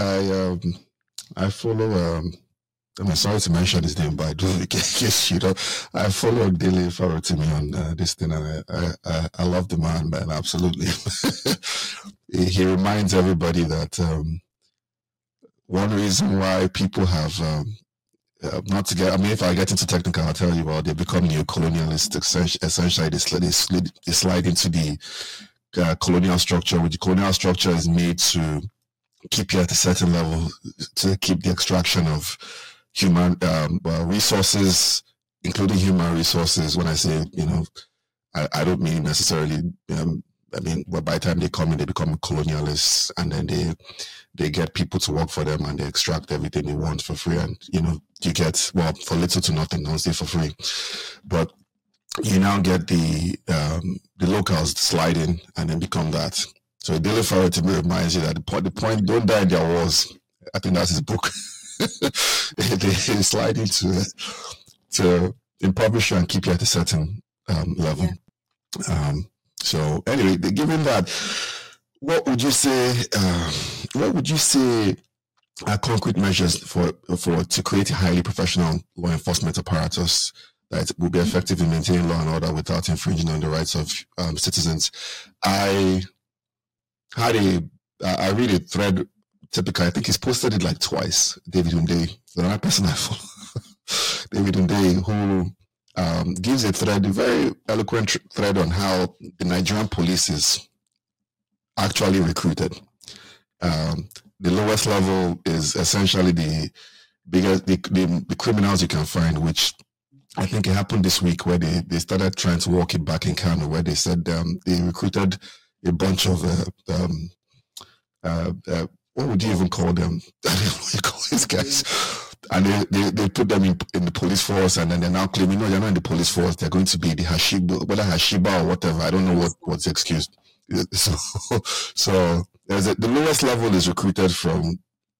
[SPEAKER 2] I follow I'm sorry to mention his name, but I do guess I follow Dele Farotimi on this thing, and I love the man, absolutely. He reminds everybody that one reason why people have not to get. I mean, if I get into technical, I'll tell you. Well, they become neo-colonialist. Essentially, they slide into the colonial structure, which the colonial structure is made to keep you at a certain level, to keep the extraction of human resources, including human resources. When I say, I don't mean necessarily. I mean, well, by the time they come in, they become colonialists, and then they get people to work for them, and they extract everything they want for free, and you get, well, for little to nothing, don't stay for free. But you now get the locals slide in and then become that. So Daily Farrow to me reminds you that the point, don't die in their wars. I think that's his book. They slide into to impoverish you and keep you at a certain level. Yeah. So anyway, given that, what would you say? Are concrete measures for to create a highly professional law enforcement apparatus that will be effective in maintaining law and order without infringing on the rights of citizens? I read a thread. Typically, I think he's posted it like twice. David Hunde, the other person I follow, David Hunde, who gives a thread, a very eloquent thread on how the Nigerian police is actually recruited. The lowest level is essentially the biggest, the criminals you can find, which I think it happened this week, where they started trying to walk it back in Kano, where they said they recruited a bunch of what would you even call them? I don't know what you call these guys. And they put them in the police force, and then they're now claiming, no, they're not in the police force. They're going to be the Hashiba, whether Hashiba or whatever. I don't know what's the excuse. So the lowest level is recruited from,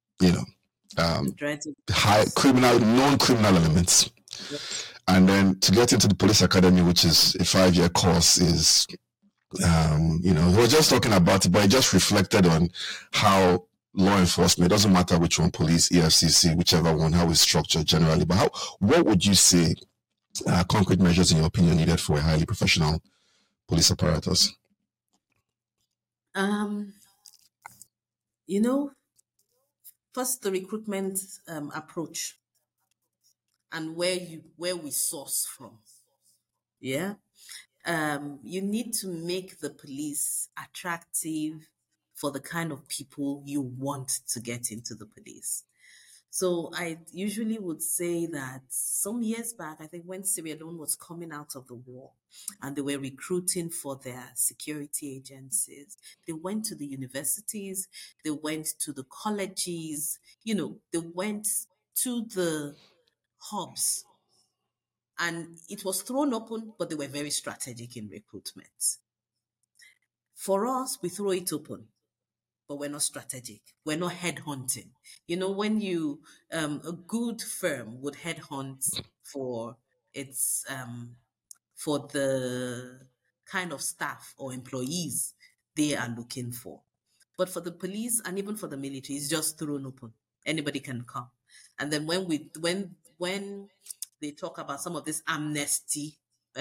[SPEAKER 2] high criminal, non-criminal elements. Yep. And then to get into the police academy, which is a 5-year course, is, we were just talking about it, but it just reflected on how law enforcement, it doesn't matter which one, police, EFCC, whichever one, how it's structured generally. But what would you say concrete measures, in your opinion, needed for a highly professional police apparatus?
[SPEAKER 1] First, the recruitment approach and where we source from. Yeah. You need to make the police attractive for the kind of people you want to get into the police. So I usually would say that some years back, I think when Sierra Leone was coming out of the war and they were recruiting for their security agencies, they went to the universities, they went to the colleges, they went to the hubs, and it was thrown open, but they were very strategic in recruitment. For us, we throw it open, but we're not strategic. We're not headhunting. When a good firm would headhunt for its for the kind of staff or employees they are looking for. But for the police and even for the military, it's just thrown open. Anybody can come. And then when they talk about some of this amnesty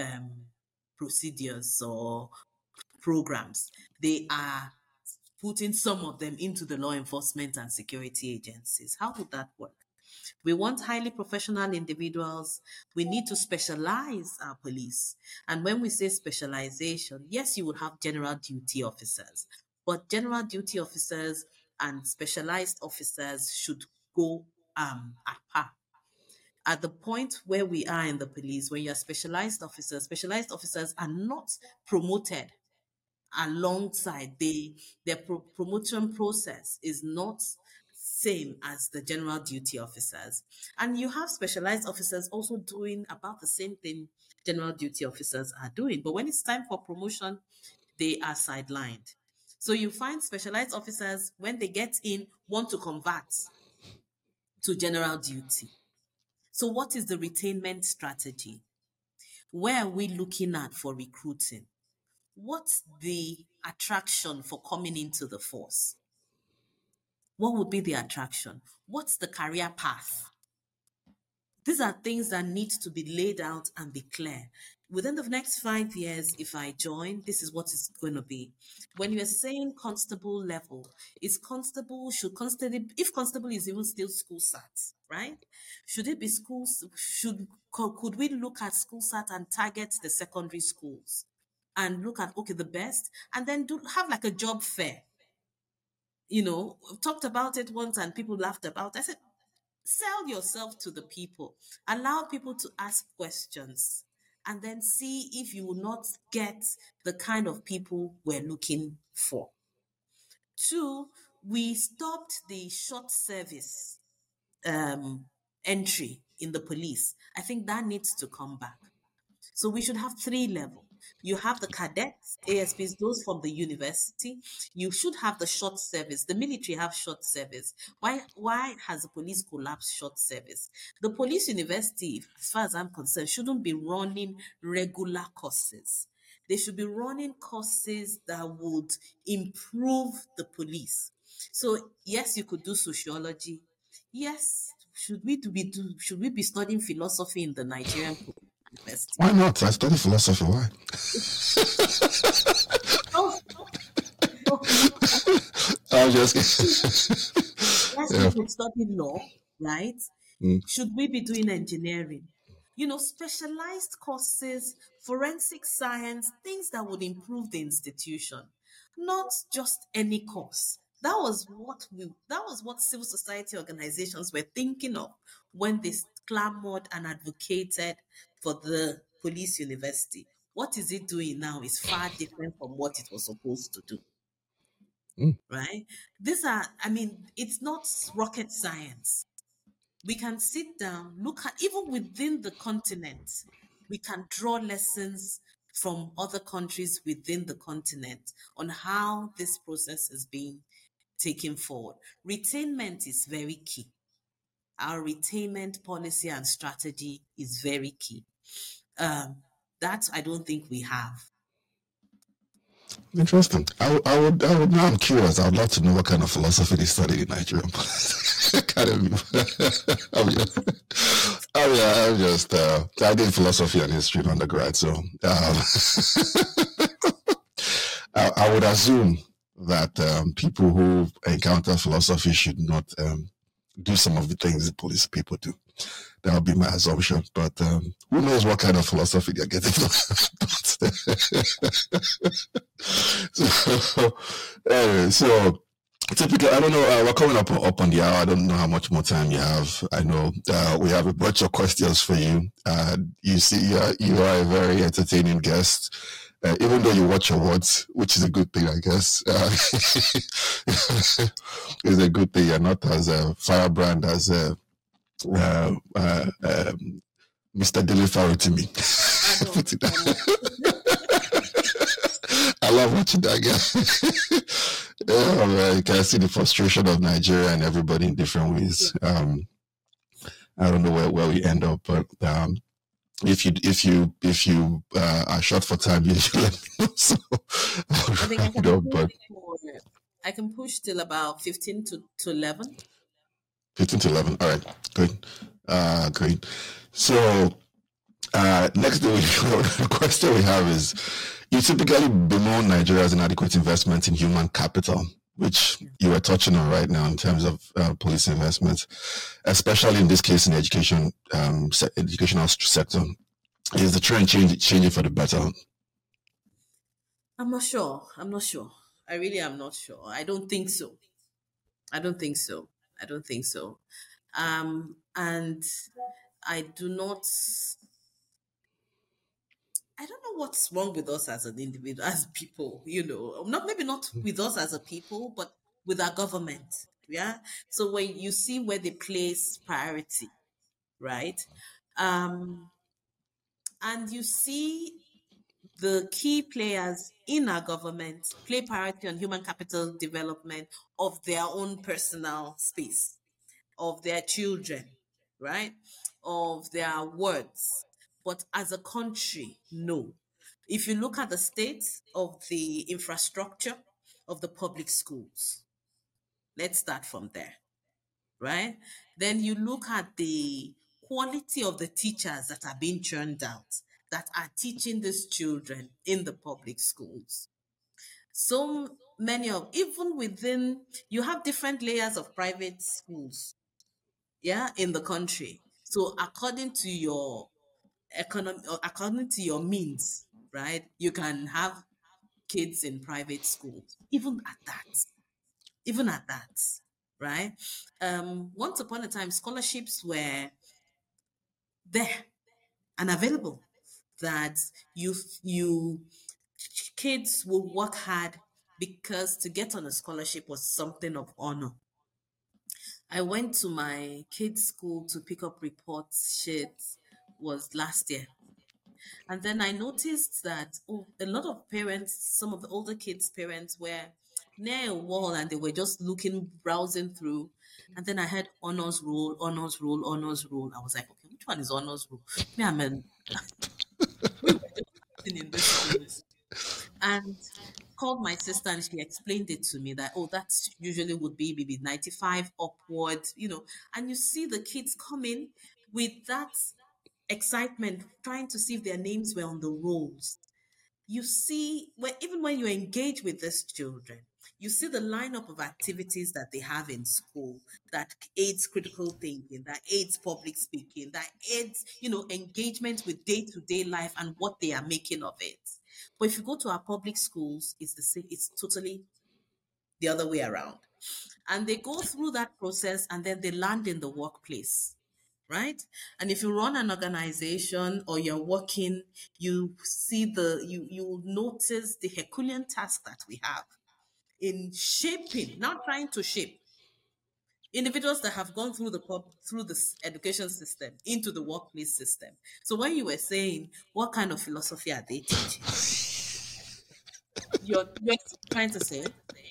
[SPEAKER 1] procedures or programs, they are putting some of them into the law enforcement and security agencies. How would that work? We want highly professional individuals. We need to specialize our police. And when we say specialization, yes, you would have general duty officers, but general duty officers and specialized officers should go at par. At the point where we are in the police, when you're specialized officers are not promoted alongside. Their promotion process is not same as the general duty officers. And you have specialized officers also doing about the same thing general duty officers are doing. But when it's time for promotion, they are sidelined. So you find specialized officers, when they get in, want to convert to general duty. So what is the retainment strategy? Where are we looking at for recruiting? What's the attraction for coming into the force? What would be the attraction? What's the career path? These are things that need to be laid out and be clear. within the next 5 years, if I join, this is what it's going to be. When you're saying constable level, is constable, should constable, if constable is even still school sat, right? Should it be schools? Could we look at school sat and target the secondary schools and look at, okay, the best, and then do have like a job fair? Talked about it once and people laughed about it. I said, sell yourself to the people, allow people to ask questions, and then see if you will not get the kind of people we're looking for. Two, we stopped the short service entry in the police. I think that needs to come back. So we should have three levels. You have the cadets, ASPs, those from the university. You should have the short service. The military have short service. Why has the police collapsed short service? The police university, as far as I'm concerned, shouldn't be running regular courses. They should be running courses that would improve the police. So yes, you could do sociology. Yes, should we be studying philosophy in the Nigerian university?
[SPEAKER 2] Why not? I study philosophy. Why?
[SPEAKER 1] Oh,
[SPEAKER 2] I was just
[SPEAKER 1] yes,
[SPEAKER 2] yeah.
[SPEAKER 1] we could study law, right?
[SPEAKER 2] Mm.
[SPEAKER 1] Should we be doing engineering? Specialized courses, forensic science, things that would improve the institution, not just any course. That was what civil society organizations were thinking of when they clamored and advocated for the police university. What is it doing now is far different from what it was supposed to do,
[SPEAKER 2] Mm.
[SPEAKER 1] right? It's not rocket science. We can sit down, look at, even within the continent, we can draw lessons from other countries within the continent on how this process is being taken forward. Retainment is very key. Our retainment policy and strategy is very key. That I don't think we have.
[SPEAKER 2] Interesting. I would. Now I'm curious. I would love to know what kind of philosophy they study in Nigerian academy. I did philosophy and history in undergrad, so I would assume that people who encounter philosophy should not do some of the things the police people do. That would be my assumption. But who knows what kind of philosophy they're getting? So typically, I don't know. We're coming up on the hour. I don't know how much more time you have. I know we have a bunch of questions for you. You see, you are a very entertaining guest. Even though you watch your words, which is a good thing, I guess. It's a good thing. You're not as firebrand as Mr. Delivery to me. I love watching that guy. Man, you can see the frustration of Nigeria and everybody in different ways. I don't know where we end up, but if you are short for time, you let me know. So
[SPEAKER 1] I think I can push till about 15 to 11.
[SPEAKER 2] 15 to 11. All right, good. Great. So next the question we have is, you typically bemoan Nigeria's inadequate investment in human capital, which you were touching on right now in terms of police investments, especially in this case in the educational sector. Is the trend changing for the better?
[SPEAKER 1] I'm not sure. I really am not sure. I don't think so. And I do not. I don't know what's wrong with us as an individual, as people. Not with us as a people, but with our government. Yeah. So when you see where they place priority, right? And you see the key players in our government play priority on human capital development of their own personal space, of their children, right? Of their words. But as a country, no. If you look at the state of the infrastructure of the public schools, let's start from there, right? Then you look at the quality of the teachers that are being churned out. that are teaching these children in the public schools. So many of, even within, you have different layers of private schools, yeah, in the country. So according to your economy, or according to your means, right, you can have kids in private schools. Even at that, right? Once upon a time, scholarships were there and available, that you kids will work hard, because to get on a scholarship was something of honor. I went to my kids' school to pick up report sheets, was last year. And then I noticed that, oh, a lot of parents, some of the older kids' parents were near a wall and they were just looking, browsing through. And then I had honors roll, honors roll, honors roll. I was like, okay, which one is honors roll? Me, I mean, we were just sitting in this place. And called my sister and she explained it to me that, oh, that's usually would be maybe 95 upwards, and you see the kids coming with that excitement, trying to see if their names were on the rolls. You see, even when you engage with these children, you see the lineup of activities that they have in school that aids critical thinking, that aids public speaking, that aids, engagement with day-to-day life and what they are making of it. But if you go to our public schools, it's the same, it's totally the other way around. And they go through that process and then they land in the workplace, right? And if you run an organization or you're working, you see you notice the Herculean task that we have in shaping, now trying to shape individuals that have gone through through this education system into the workplace system. So when you were saying what kind of philosophy are they teaching, you're trying to say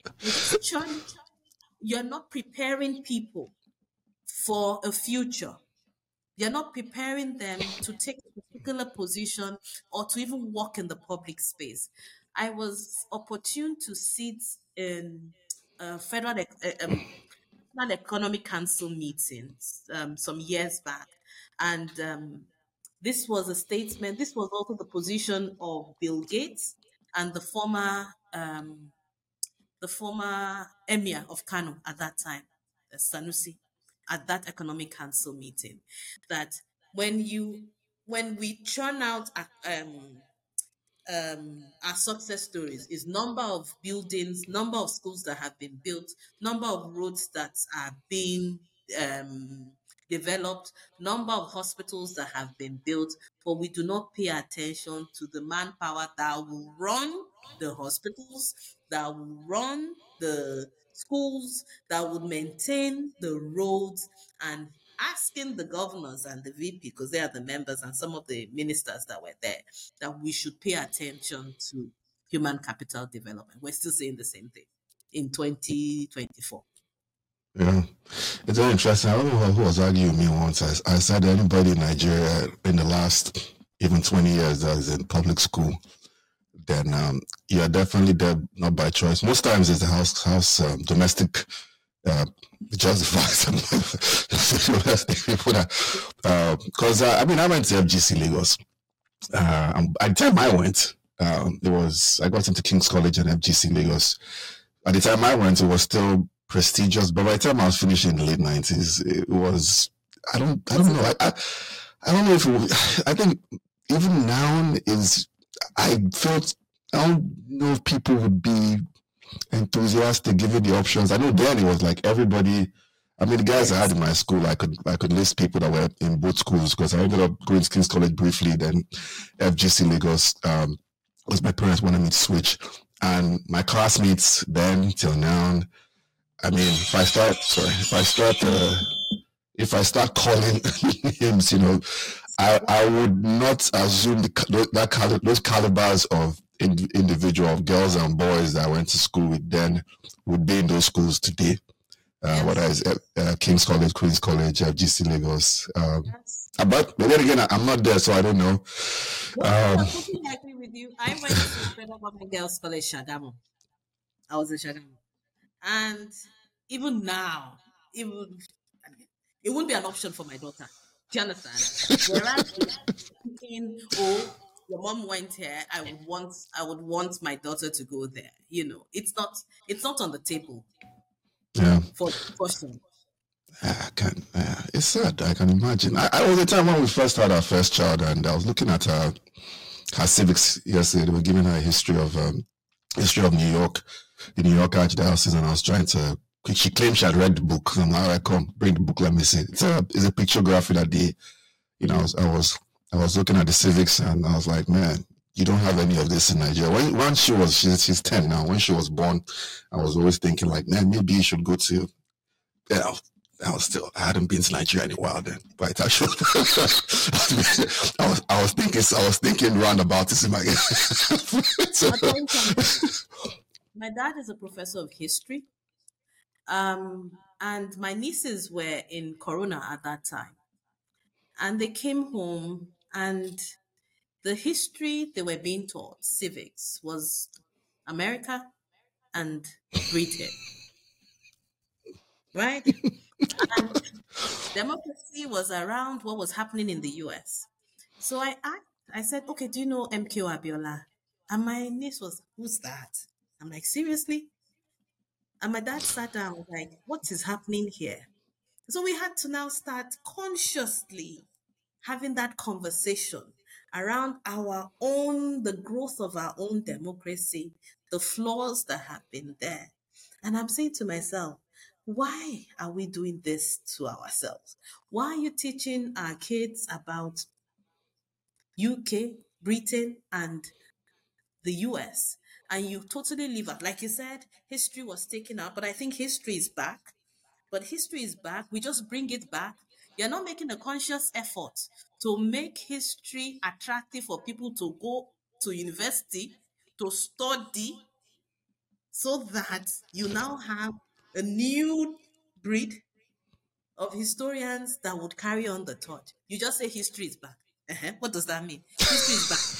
[SPEAKER 1] you're not preparing people for a future. You're not preparing them to take a particular position or to even work in the public space. I was opportune to sit in National Economic Council meetings some years back, and this was a statement. This was also the position of Bill Gates and the former emir of Kano at that time, Sanusi, at that economic council meeting, that when we churn out our success stories, is number of buildings, number of schools that have been built, number of roads that are being um, developed, number of hospitals that have been built, but we do not pay attention to the manpower that will run the hospitals, that will run the schools, that will maintain the roads, and asking the governors and the VP, because they are the members and some of the ministers that were there, that we should pay attention to human capital development. We're still saying the same thing in 2024.
[SPEAKER 2] Yeah, it's very interesting. I don't know who was arguing with me once. I said anybody in Nigeria in the last even 20 years that is in public school, then you're definitely there not by choice. Most times it's the house domestic justifies domestic people because I went to FGC Lagos. By the time I went, I got into King's College and FGC Lagos. By the time I went, it was still prestigious, but by the time I was finishing in the late 90s, it was, I don't know. I don't know if I think even now I don't know if people would be enthusiastic given the options. I know then it was like everybody. I mean, the guys I had in my school, I could list people that were in both schools, because I ended up going to King's College briefly, then FGC Lagos, because my parents wanted me to switch. And my classmates then till now, I mean, if I start calling names, I would not assume those calibers of individual girls and boys that I went to school with then would be in those schools today. Whether it's King's College, Queen's College, FGC Lagos. But then again, I'm not there, so I don't know.
[SPEAKER 1] I completely agree with you. I went to Federal Government Girls College, Shagamu. I was in Shagamu. And even now, it wouldn't be an option for my daughter. Do you understand? Whereas thinking, your mom went here, I would want my daughter to go there. It's not on the table
[SPEAKER 2] Yeah.
[SPEAKER 1] for discussion.
[SPEAKER 2] I can. It's sad. I can imagine. I was a time when we first had our first child, and I was looking at her civics yesterday. They were giving her a history of New York, the New York Archdiocese, and I was trying to. She claimed she had read the book. So I'm like, all right, come, bring the book. Let me see. It's a pictography that they, I was looking at the civics, and I was like, man, you don't have any of this in Nigeria. When she's 10 now. When she was born, I was always thinking like, man, maybe you should go to. Yeah, I hadn't been to Nigeria in a while then, but actually, I was thinking roundabout this in my. So,
[SPEAKER 1] I'll tell you something. My dad is a professor of history, and my nieces were in Corona at that time, and they came home, and the history they were being taught, civics, was America and Britain, right? And democracy was around what was happening in the US. So I said, okay, do you know MKO Abiola? And my niece was, who's that? I'm like, seriously? And my dad sat down, was like, what is happening here? So we had to now start consciously having that conversation around the growth of our own democracy, the flaws that have been there. And I'm saying to myself, why are we doing this to ourselves? Why are you teaching our kids about UK, Britain, and the US? And you totally leave out, like you said, history was taken out, but I think history is back. But history is back. We just bring it back. You're not making a conscious effort to make history attractive for people to go to university to study so that you now have a new breed of historians that would carry on the torch. You just say history is back. What does that mean? History is back.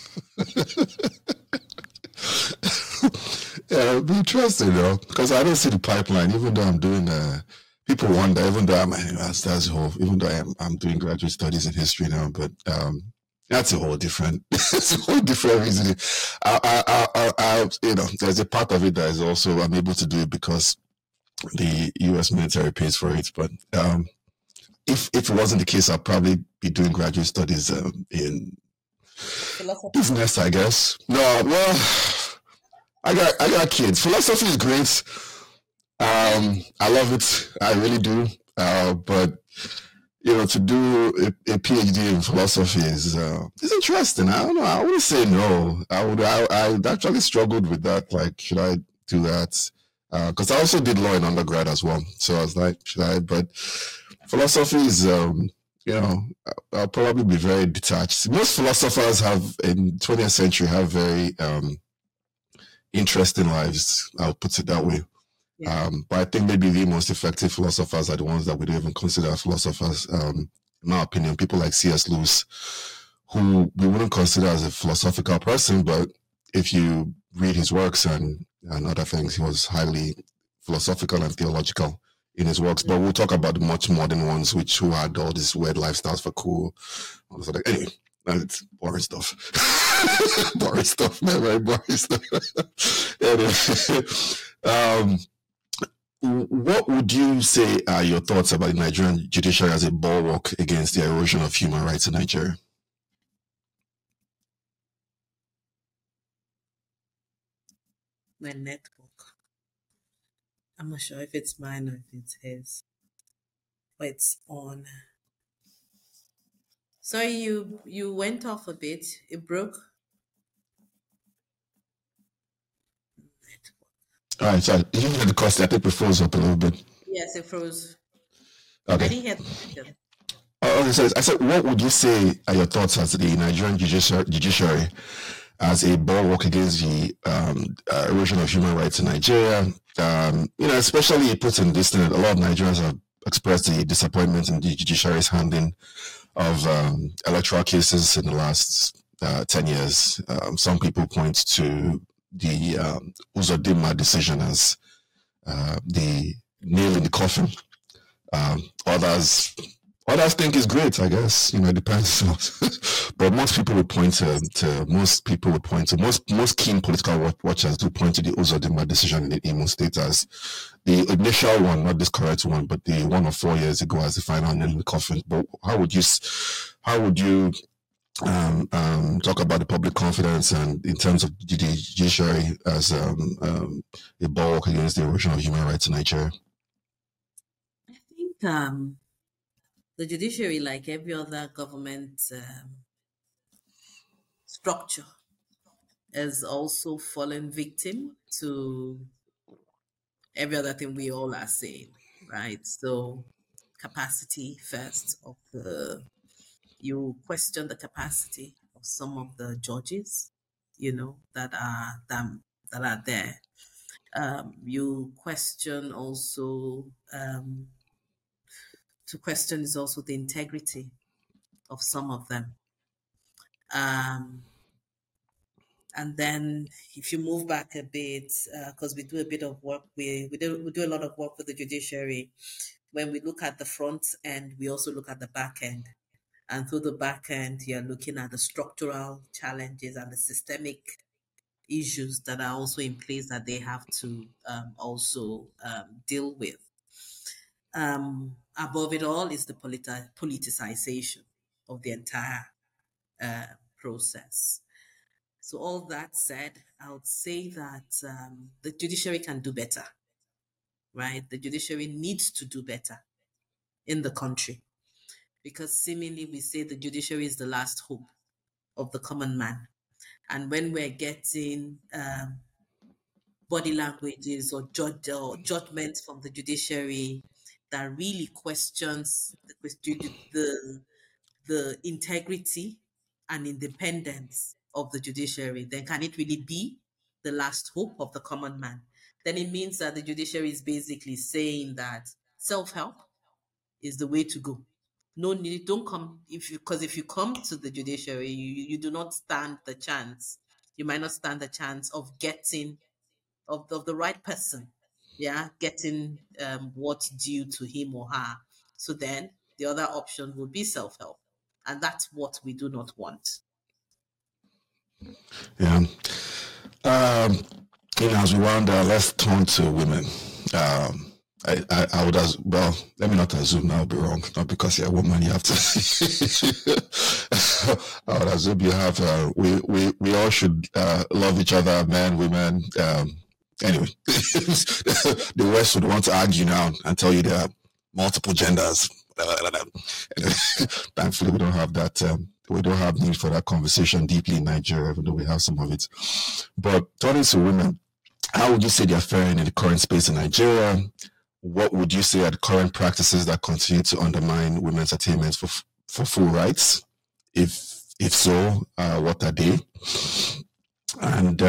[SPEAKER 2] yeah, be interesting though, because I don't see the pipeline. Even though I'm doing, people wonder. Even though even though I'm doing graduate studies in history now, but that's a whole different, it's a whole different reason. There's a part of it that is also I'm able to do it because the U.S. military pays for it. But if it wasn't the case, I'd probably be doing graduate studies in business, I guess. No, well, I got kids. Philosophy is great. I love it. I really do. But to do a PhD in philosophy is interesting. I don't know. I wouldn't say no. I actually struggled with that. Like, should I do that? Because I also did law in undergrad as well. So I was like, should I? But philosophy is, I'll probably be very detached. Most philosophers in 20th century have very interesting lives. I'll put it that way. Yeah. But I think maybe the most effective philosophers are the ones that we don't even consider philosophers. In my opinion, people like C.S. Lewis, who we wouldn't consider as a philosophical person, but if you read his works and other things, he was highly philosophical and theological in his works. But we'll talk about the much modern ones, who had all these weird lifestyles for cool. Anyway, it's boring stuff. Boring stuff, man, very boring stuff. Anyway, what would you say are your thoughts about the Nigerian judiciary as a bulwark against the erosion of human rights in Nigeria?
[SPEAKER 1] My network. I'm not sure if it's mine or if it's his. But it's on. Sorry, you went off a bit. It broke.
[SPEAKER 2] All right, so you hear the cost. I think it froze up a little bit.
[SPEAKER 1] Yes, it froze.
[SPEAKER 2] Okay.
[SPEAKER 1] I didn't hear the question.
[SPEAKER 2] Okay, so I said, what would you say are your thoughts as the Nigerian judiciary as a bulwark against the erosion of human rights in Nigeria? Especially put in this thing, a lot of Nigerians have expressed the disappointment in the judiciary's handling of electoral cases in the last 10 years. Some people point to the Uzodinma decision as the nail in the coffin. Others Others think it's great, I guess. It depends. But most people would point to most keen political watchers do point to the Uzodimma decision in the Imo State as the initial one, not this correct one, but the 1 or 4 years ago as the final nail in the coffin. But how would you talk about the public confidence and in terms of the judiciary as a bulwark against the erosion of human rights in Nigeria?
[SPEAKER 1] I think the judiciary, like every other government structure, has also fallen victim to every other thing we all are saying, right? So capacity first of the you question the capacity of some of the judges, that are there. You question also to question is also the integrity of some of them. Um, and then if you move back a bit, because we do a bit of work, we do a lot of work with the judiciary. When we look at the front end, we also look at the back end. And through the back end, you're looking at the structural challenges and the systemic issues that are also in place that they have to also deal with. Above it all is the politicization of the entire process. So, all that said, I would say that the judiciary can do better, right? The judiciary needs to do better in the country because seemingly we say the judiciary is the last hope of the common man. And when we're getting body languages or judgments from the judiciary that really questions the integrity and independence of the judiciary, then can it really be the last hope of the common man? Then it means that the judiciary is basically saying that self-help is the way to go. No need, don't come if you come to the judiciary, you do not stand the chance. You might not stand the chance of getting of the right person, yeah, getting what's due to him or her. So then the other option would be self help, and that's what we do not want.
[SPEAKER 2] Yeah. As we round down, let's turn to women. I would as well. Let me not assume. I'll be wrong. Not because you're a woman, you have to. I would assume you have. We all should love each other, men, women. Anyway, the West would want to argue now and tell you there are multiple genders. Thankfully, we don't have that. We don't have need for that conversation deeply in Nigeria, even though we have some of it. But turning to women, how would you say they're faring in the current space in Nigeria? What would you say are the current practices that continue to undermine women's attainment for full rights? If so, what are they? And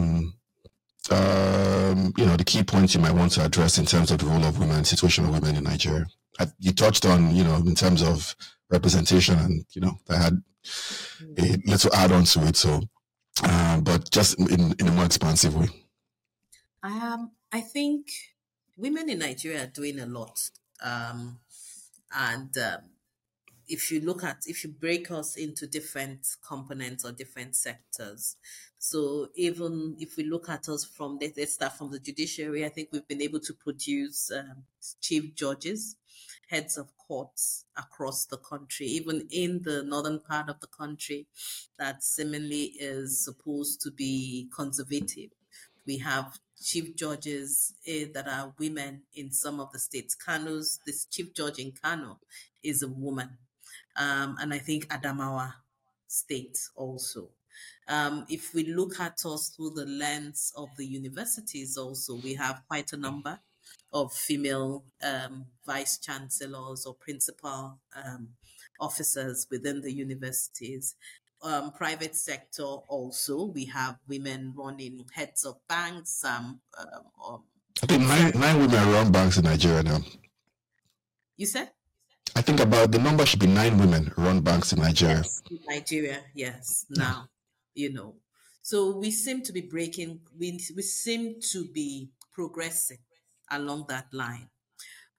[SPEAKER 2] the key points you might want to address in terms of the role of women, situation of women in Nigeria. You touched on, in terms of representation, and I had a little add-on to it. So, but just in a more expansive way.
[SPEAKER 1] I think women in Nigeria are doing a lot, and if you break us into different components or different sectors, so even if we look at us let's start from the judiciary. I think we've been able to produce chief judges, heads of courts across the country, even in the northern part of the country that seemingly is supposed to be conservative. We have chief judges that are women in some of the states. This chief judge in Kano is a woman. And I think Adamawa State also. If we look at us through the lens of the universities also, we have quite a number of female vice chancellors or principal officers within the universities. Private sector also, we have women running heads of banks.
[SPEAKER 2] I think nine women run banks in Nigeria now.
[SPEAKER 1] You said?
[SPEAKER 2] I think about the number should be 9 women run banks in Nigeria.
[SPEAKER 1] Yes, in Nigeria, yes. Now, so we seem to be breaking. We seem to be progressing along that line.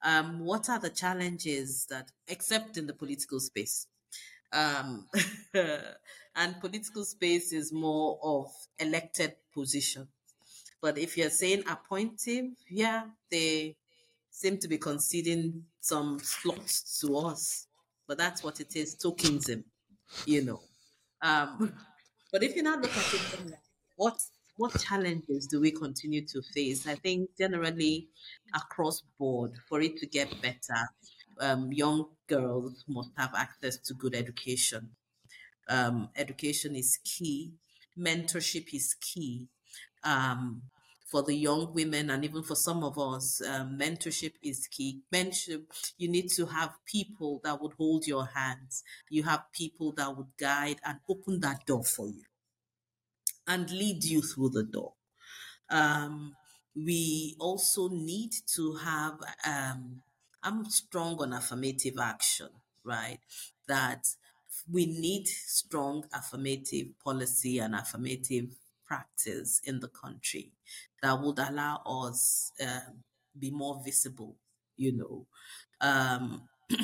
[SPEAKER 1] What are the challenges that, except in the political space? Um, and political space is more of elected position. But if you're saying appointive, yeah, they seem to be conceding some slots to us. But that's what it is, tokenism, you know. Um, but if you now look at it generally, what what challenges do we continue to face? I think generally across board, for it to get better, young girls must have access to good education. Education is key. Mentorship is key. Um, for the young women and even for some of us, mentorship is key. Mentorship, you need to have people that would hold your hands. You have people that would guide and open that door for you and lead you through the door. Um, we also need to have, I'm strong on affirmative action, right? That we need strong affirmative policy and affirmative practice in the country that would allow us be more visible, you know. Um,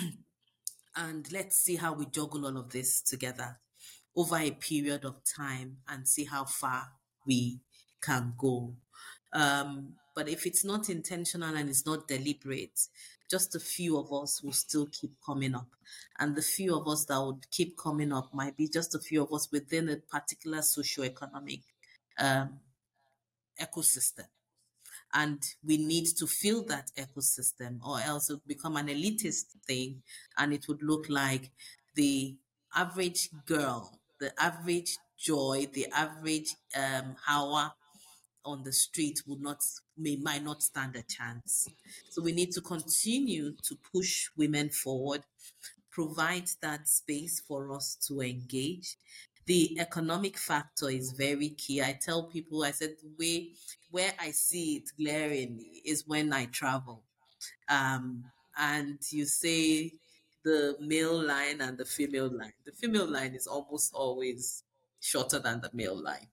[SPEAKER 1] and let's see how we juggle all of this together over a period of time and see how far we can go. But if it's not intentional and it's not deliberate, just a few of us will still keep coming up. And the few of us that would keep coming up might be just a few of us within a particular socioeconomic um, ecosystem. And we need to fill that ecosystem, or else it would become an elitist thing. And it would look like the average girl, the average joy, the average Hawa on the street might not stand a chance. So we need to continue to push women forward, provide that space for us to engage. The economic factor is very key. I tell people, I said, the way where I see it glaringly is when I travel. And you say the male line and the female line. The female line is almost always shorter than the male line,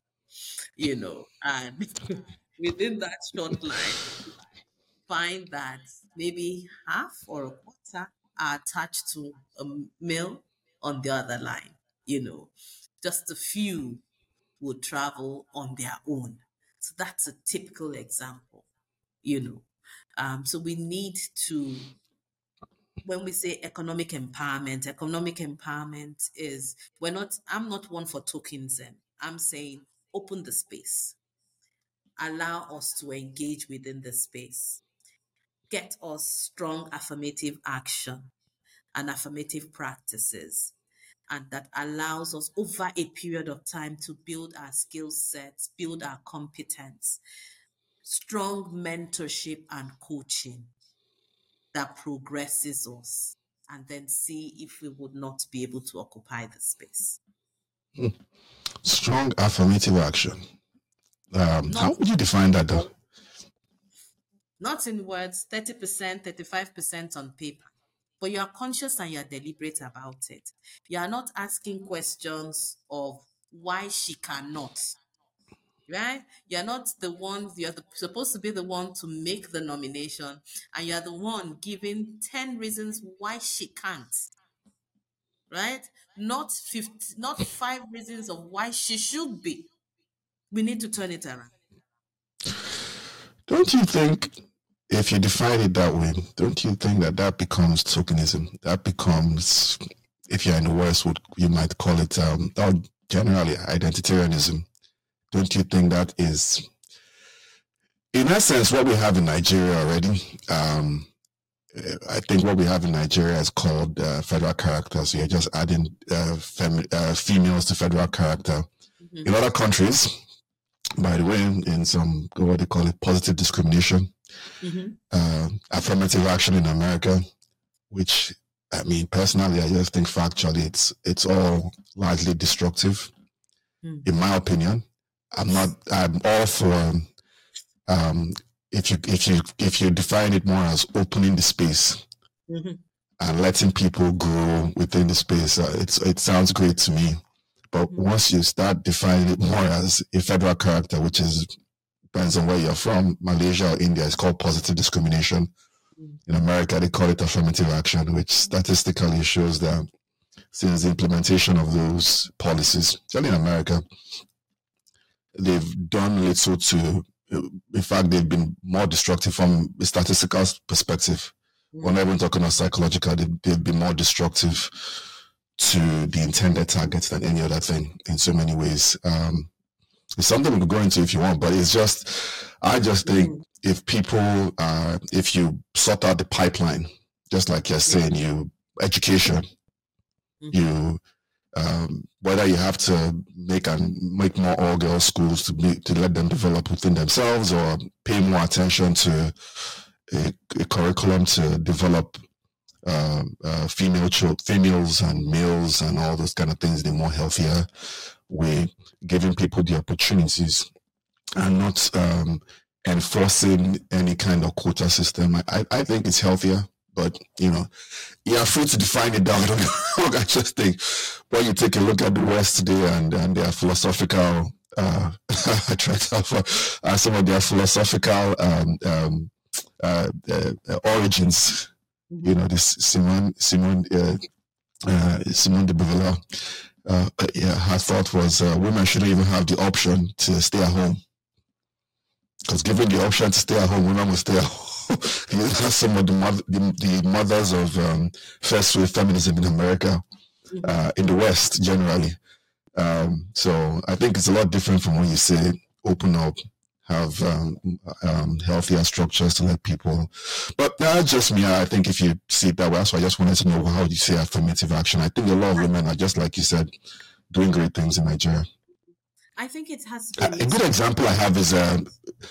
[SPEAKER 1] and within that short line, find that maybe half or a quarter are attached to a male on the other line. Just a few would travel on their own. So that's a typical example, you know. So we need to, when we say economic empowerment is, I'm not one for tokenism. I'm saying open the space, allow us to engage within the space, get us strong affirmative action and affirmative practices, and that allows us over a period of time to build our skill sets, build our competence, strong mentorship and coaching that progresses us, and then see if we would not be able to occupy the space.
[SPEAKER 2] Strong affirmative action. How would you define that though?
[SPEAKER 1] Not in words, 30%, 35% on paper. But you are conscious and you are deliberate about it. You are not asking questions of why she cannot, right? You're not the one, supposed to be the one to make the nomination, and you're the one giving 10 reasons why she can't, right? Not 50, not 5 reasons of why she should be. We need to turn it around.
[SPEAKER 2] Don't you think, if you define it that way, don't you think that becomes tokenism? That becomes, if you're in the West, you might call it, or generally identitarianism. Don't you think that is, in essence, what we have in Nigeria already? I think what we have in Nigeria is called federal character. So you're just adding females to federal character. Mm-hmm. In other countries, by the way, in some, what they call it, positive discrimination, affirmative action in America, which, I mean, personally, I just think factually it's all largely destructive, in my opinion. I'm all for, if you define it more as opening the space and letting people grow within the space, it sounds great to me. But once you start defining it more as a federal character, which depends on where you're from, Malaysia or India, it's called positive discrimination. In America, they call it affirmative action, which statistically shows that since the implementation of those policies, especially in America, they've done little to, in fact, they've been more destructive from a statistical perspective. We're not even talking about psychological, they've been more destructive to the intended targets than any other thing in so many ways. It's something we could go into if you want, but it's just, I just think if people, if you sort out the pipeline, just like you're saying, education, you, whether you have to make more all-girls schools to let them develop within themselves, or pay more attention to a curriculum to develop females and males and all those kind of things in a more healthier way, giving people the opportunities and not enforcing any kind of quota system. I think it's healthier, but you're free to define it down. I just think when you take a look at the West today and their philosophical, I try to offer some of their philosophical origins. This Simone de Beauvoir, her thought was women shouldn't even have the option to stay at home, because given the option to stay at home, women will stay at home. That's some of the mothers of first wave feminism in America, in the West generally. So I think it's a lot different from when you say open up, have healthier structures to let people. But that's just me. I think if you see it that way, so I just wanted to know how you say affirmative action. I think a lot of women are, just like you said, doing great things in Nigeria.
[SPEAKER 1] I think it has to be
[SPEAKER 2] a good example I have is the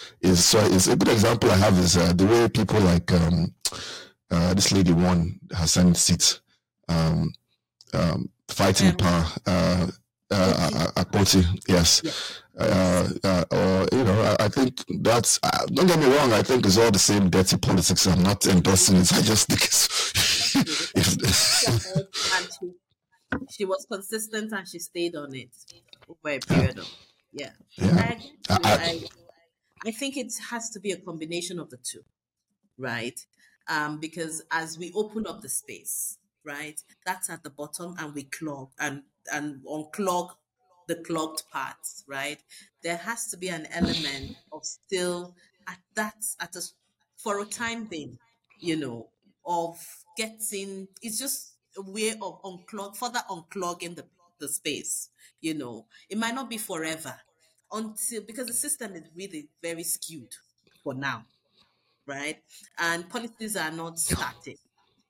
[SPEAKER 2] way people like this lady won her Senate seat, fighting power, Akpoti, yes. I think that's, don't get me wrong, I think it's all the same dirty politics. I'm not endorsing it. I just think
[SPEAKER 1] she was consistent and she stayed on it over a period of I think it has to be a combination of the two, right? Because as we open up the space, right, that's at the bottom, and we clog and unclog the clogged parts, right? There has to be an element of still for a time being, of getting. It's just a way of further unclogging the space. It might not be forever, because the system is really very skewed for now, right? And policies are not static.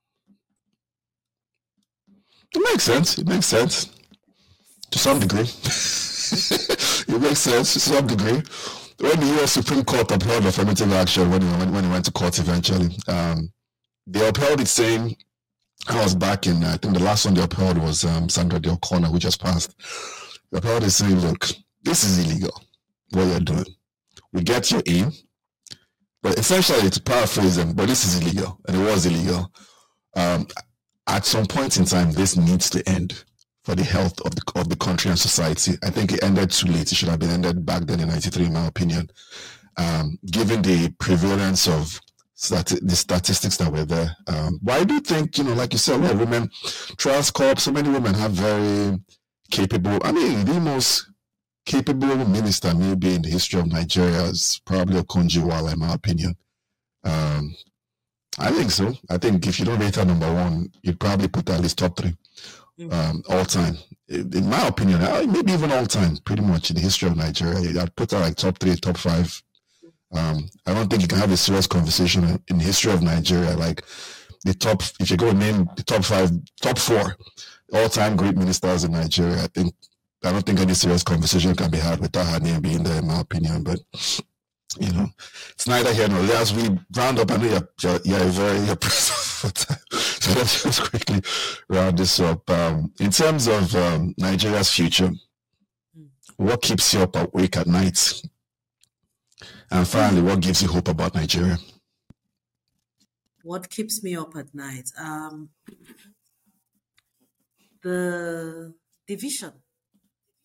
[SPEAKER 2] It makes sense to some degree. It makes sense to some degree. When the US Supreme Court upheld affirmative action, when it went to court eventually, they upheld it saying, I was back in, I think the last one they upheld was Sandra Day O'Connor, who just passed. They upheld it saying, look, this is illegal, what you're doing. We get your aim, but essentially, to paraphrase them, but this is illegal, and it was illegal. At some point in time, this needs to end for the health of the country and society. I think it ended too late. It should have been ended back then in '93, in my opinion. Given the prevalence of the statistics that were there. But I do think, like you said, a lot of women, Trials Corp, so many women have very capable, the most capable minister maybe in the history of Nigeria is probably Okonjo-Iweala, in my opinion. I think so. I think if you don't rate her number one, you'd probably put her at least top 3 all time. In my opinion, maybe even all time, pretty much in the history of Nigeria. I'd put her like top 3, top 5. I don't think you can have a serious conversation in the history of Nigeria, like the top, if you go name the top 5, top 4 all-time great ministers in Nigeria, I don't think any serious conversation can be had without her name being there, in my opinion. But it's neither here nor there. As we round up, I know you're pressed for time, so let's just quickly round this up. In terms of Nigeria's future, what keeps you up awake at night? And finally, what gives you hope about Nigeria?
[SPEAKER 1] What keeps me up at night? The division,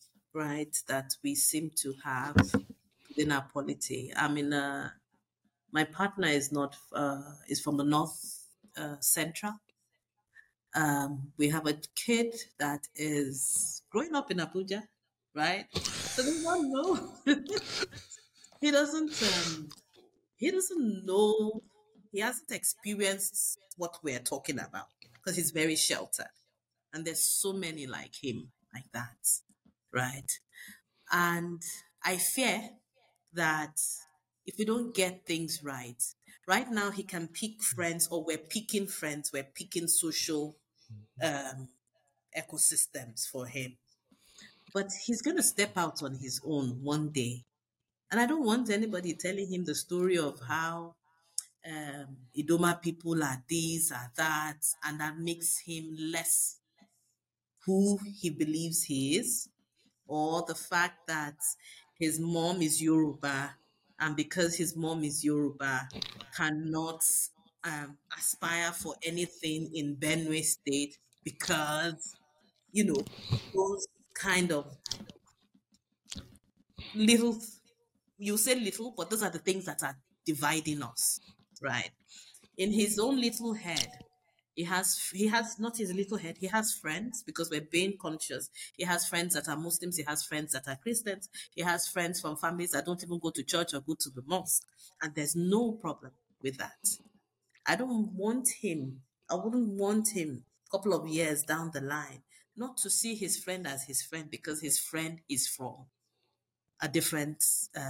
[SPEAKER 1] right, that we seem to have within our polity. I'm in a My partner is not is from the North Central. We have a kid that is growing up in Abuja, right? So they don't know. he doesn't. He doesn't know. He hasn't experienced what we're talking about because he's very sheltered, and there's so many like him, like that, right? And I fear that if we don't get things right now he can pick friends, or we're picking friends, we're picking social um, ecosystems for him. But he's going to step out on his own one day. And I don't want anybody telling him the story of how Idoma people are this, are that, and that makes him less who he believes he is, or the fact that his mom is Yoruba, and because his mom is Yoruba, cannot aspire for anything in Benue State because, those kind of little, you say little, but those are the things that are dividing us, right? In his own little head, he has not his little head, he has friends because we're being conscious. He has friends that are Muslims, he has friends that are Christians, he has friends from families that don't even go to church or go to the mosque, and there's no problem with that. I wouldn't want him a couple of years down the line not to see his friend as his friend because his friend is from a different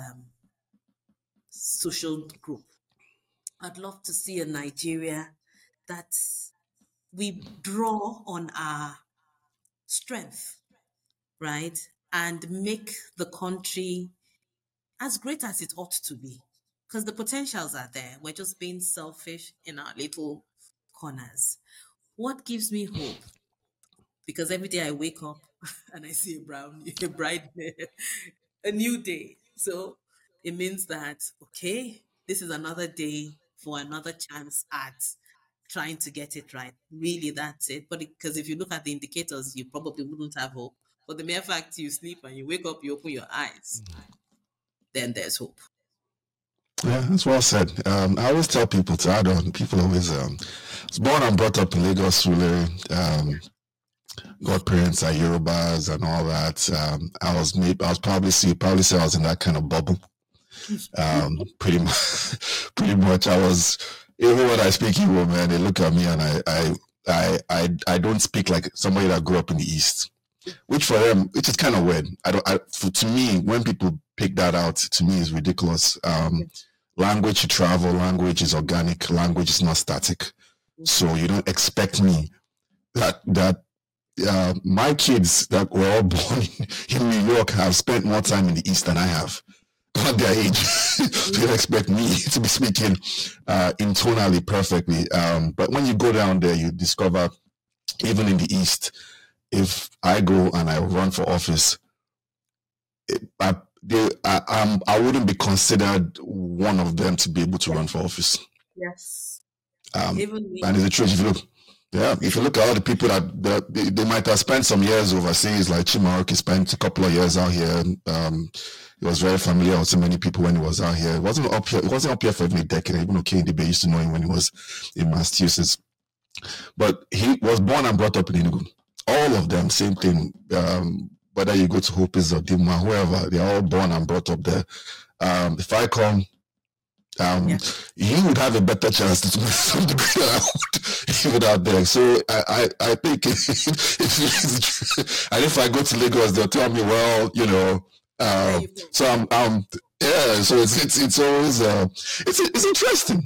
[SPEAKER 1] social group. I'd love to see a Nigeria that we draw on our strength, right? And make the country as great as it ought to be. Because the potentials are there. We're just being selfish in our little corners. What gives me hope? Because every day I wake up and I see a bright day, a new day. So it means that, okay, this is another day for another chance at trying to get it right. Really, that's it. But because if you look at the indicators, you probably wouldn't have hope. But the mere fact you sleep and you wake up, you open your eyes, then there's hope.
[SPEAKER 2] Yeah, that's well said. I always tell people to add on. People always, I was born and brought up in Lagos, Sule. Godparents are Yorubas and all that. I was probably say I was in that kind of bubble. Pretty much, pretty much. I was, even when I speak Igbo, man, they look at me and I don't speak like somebody that grew up in the East, which for them, which is kind of weird. To me, when people pick that out, to me is ridiculous. Language to travel, language is organic, language is not static. So you don't expect me that my kids that were all born in New York have spent more time in the East than I have at their age. So you expect me to be speaking intonally perfectly. But when you go down there, you discover, even in the East, if I go and I run for office, I wouldn't be considered one of them to be able to run for office.
[SPEAKER 1] Yes.
[SPEAKER 2] Even me. And it's the truth. If you look at all the people that they might have spent some years overseas, like Chimaroke spent a couple of years out here. He was very familiar with so many people when he was out here. He wasn't up here for even a decade. Even Okedibe used to know him when he was in Massachusetts. But he was born and brought up in Enugu. All of them, same thing. Whether you go to Hopis or Dima, whoever, they're all born and brought up there. If I come, you would have a better chance to make some degree than I would out there. So I think and if I go to Lagos, they'll tell me, well, so I'm so it's always it's interesting.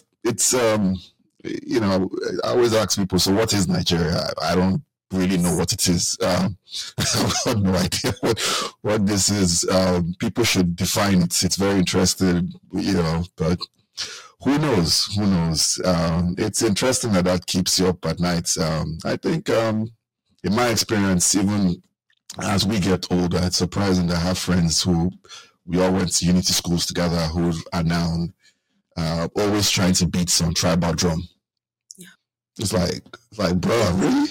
[SPEAKER 2] I always ask people, so what is Nigeria? I don't really know what it is. I've got no idea what this is. People should define it. It's very interesting, but who knows? It's interesting that keeps you up at night. I think, in my experience, even as we get older, it's surprising that I have friends who we all went to unity schools together who are now always trying to beat some tribal drum.
[SPEAKER 1] Yeah.
[SPEAKER 2] It's like, bro, really?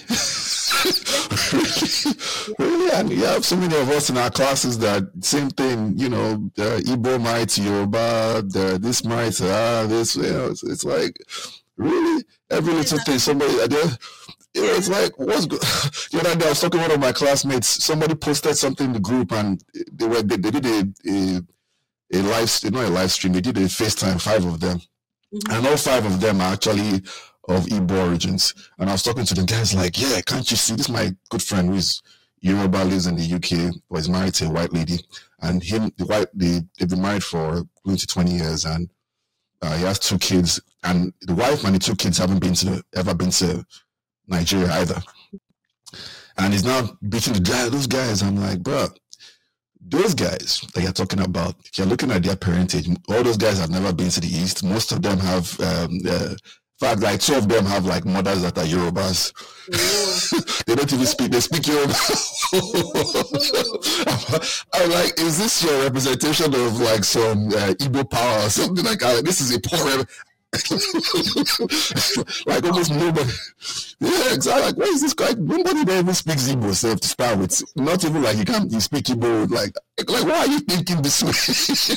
[SPEAKER 2] Really? And you have so many of us in our classes that same thing, Igbo might, Yoruba, this might, this, it's like, really? Every little thing, somebody, it's like, what's good? The other day I was talking to one of my classmates, somebody posted something in the group and they did a live, not a live stream, they did a FaceTime, 5 of them. Mm-hmm. And all 5 of them are actually of Igbo origins. And I was talking to the guys like, yeah, can't you see? This is my good friend who is Yoruba, lives in the UK, was married to a white lady. And they've been married for going to 20 years. And he has 2 kids. And the wife and the 2 kids haven't ever been to Nigeria either. And he's now beating those guys. I'm like, bro, those guys that you're talking about, if you're looking at their parentage, all those guys have never been to the East. Most of them have, in fact, like 2 of them have like mothers that are Yorubas. They don't even speak, they speak Yoruba. I'm like, is this your representation of like some Igbo power or something like that? This is a poor like almost nobody. Yeah, exactly. Like, what is this guy? Nobody that even speaks Igbo self to start with. Not even like you speak Igbo. Like why are you thinking this way?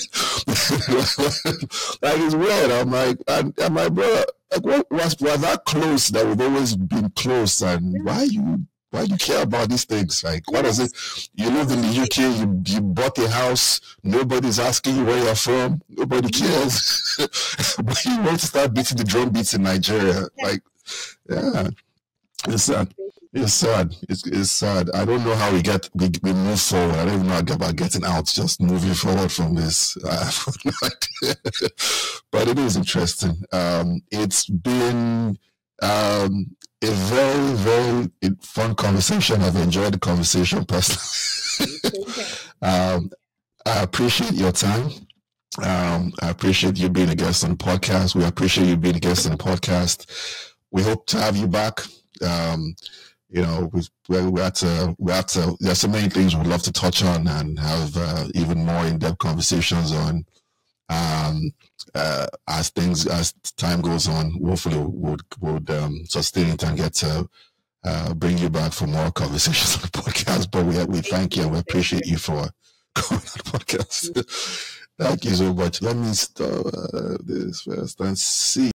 [SPEAKER 2] Like it's weird. I'm like, bro, like what was that close that we've always been close, and why you care about these things? Like, what is it? You live in the UK, you bought a house, nobody's asking you where you're from, nobody cares. But you want to start beating the drum beats in Nigeria. Like, yeah, it's sad. It's sad. It's sad. I don't know how we move forward. I don't even know about getting out, just moving forward from this. I have no idea. But it is interesting. It's been a very, very fun conversation. I've enjoyed the conversation personally. I appreciate your time. I appreciate you being a guest on the podcast. We appreciate you being a guest on the podcast. We hope to have you back. There's so many things we'd love to touch on and have even more in-depth conversations on. As time goes on, hopefully would sustain it and get to bring you back for more conversations on the podcast. But we thank you and we appreciate you for coming on the podcast. Thank you so much. Let me start this first and see.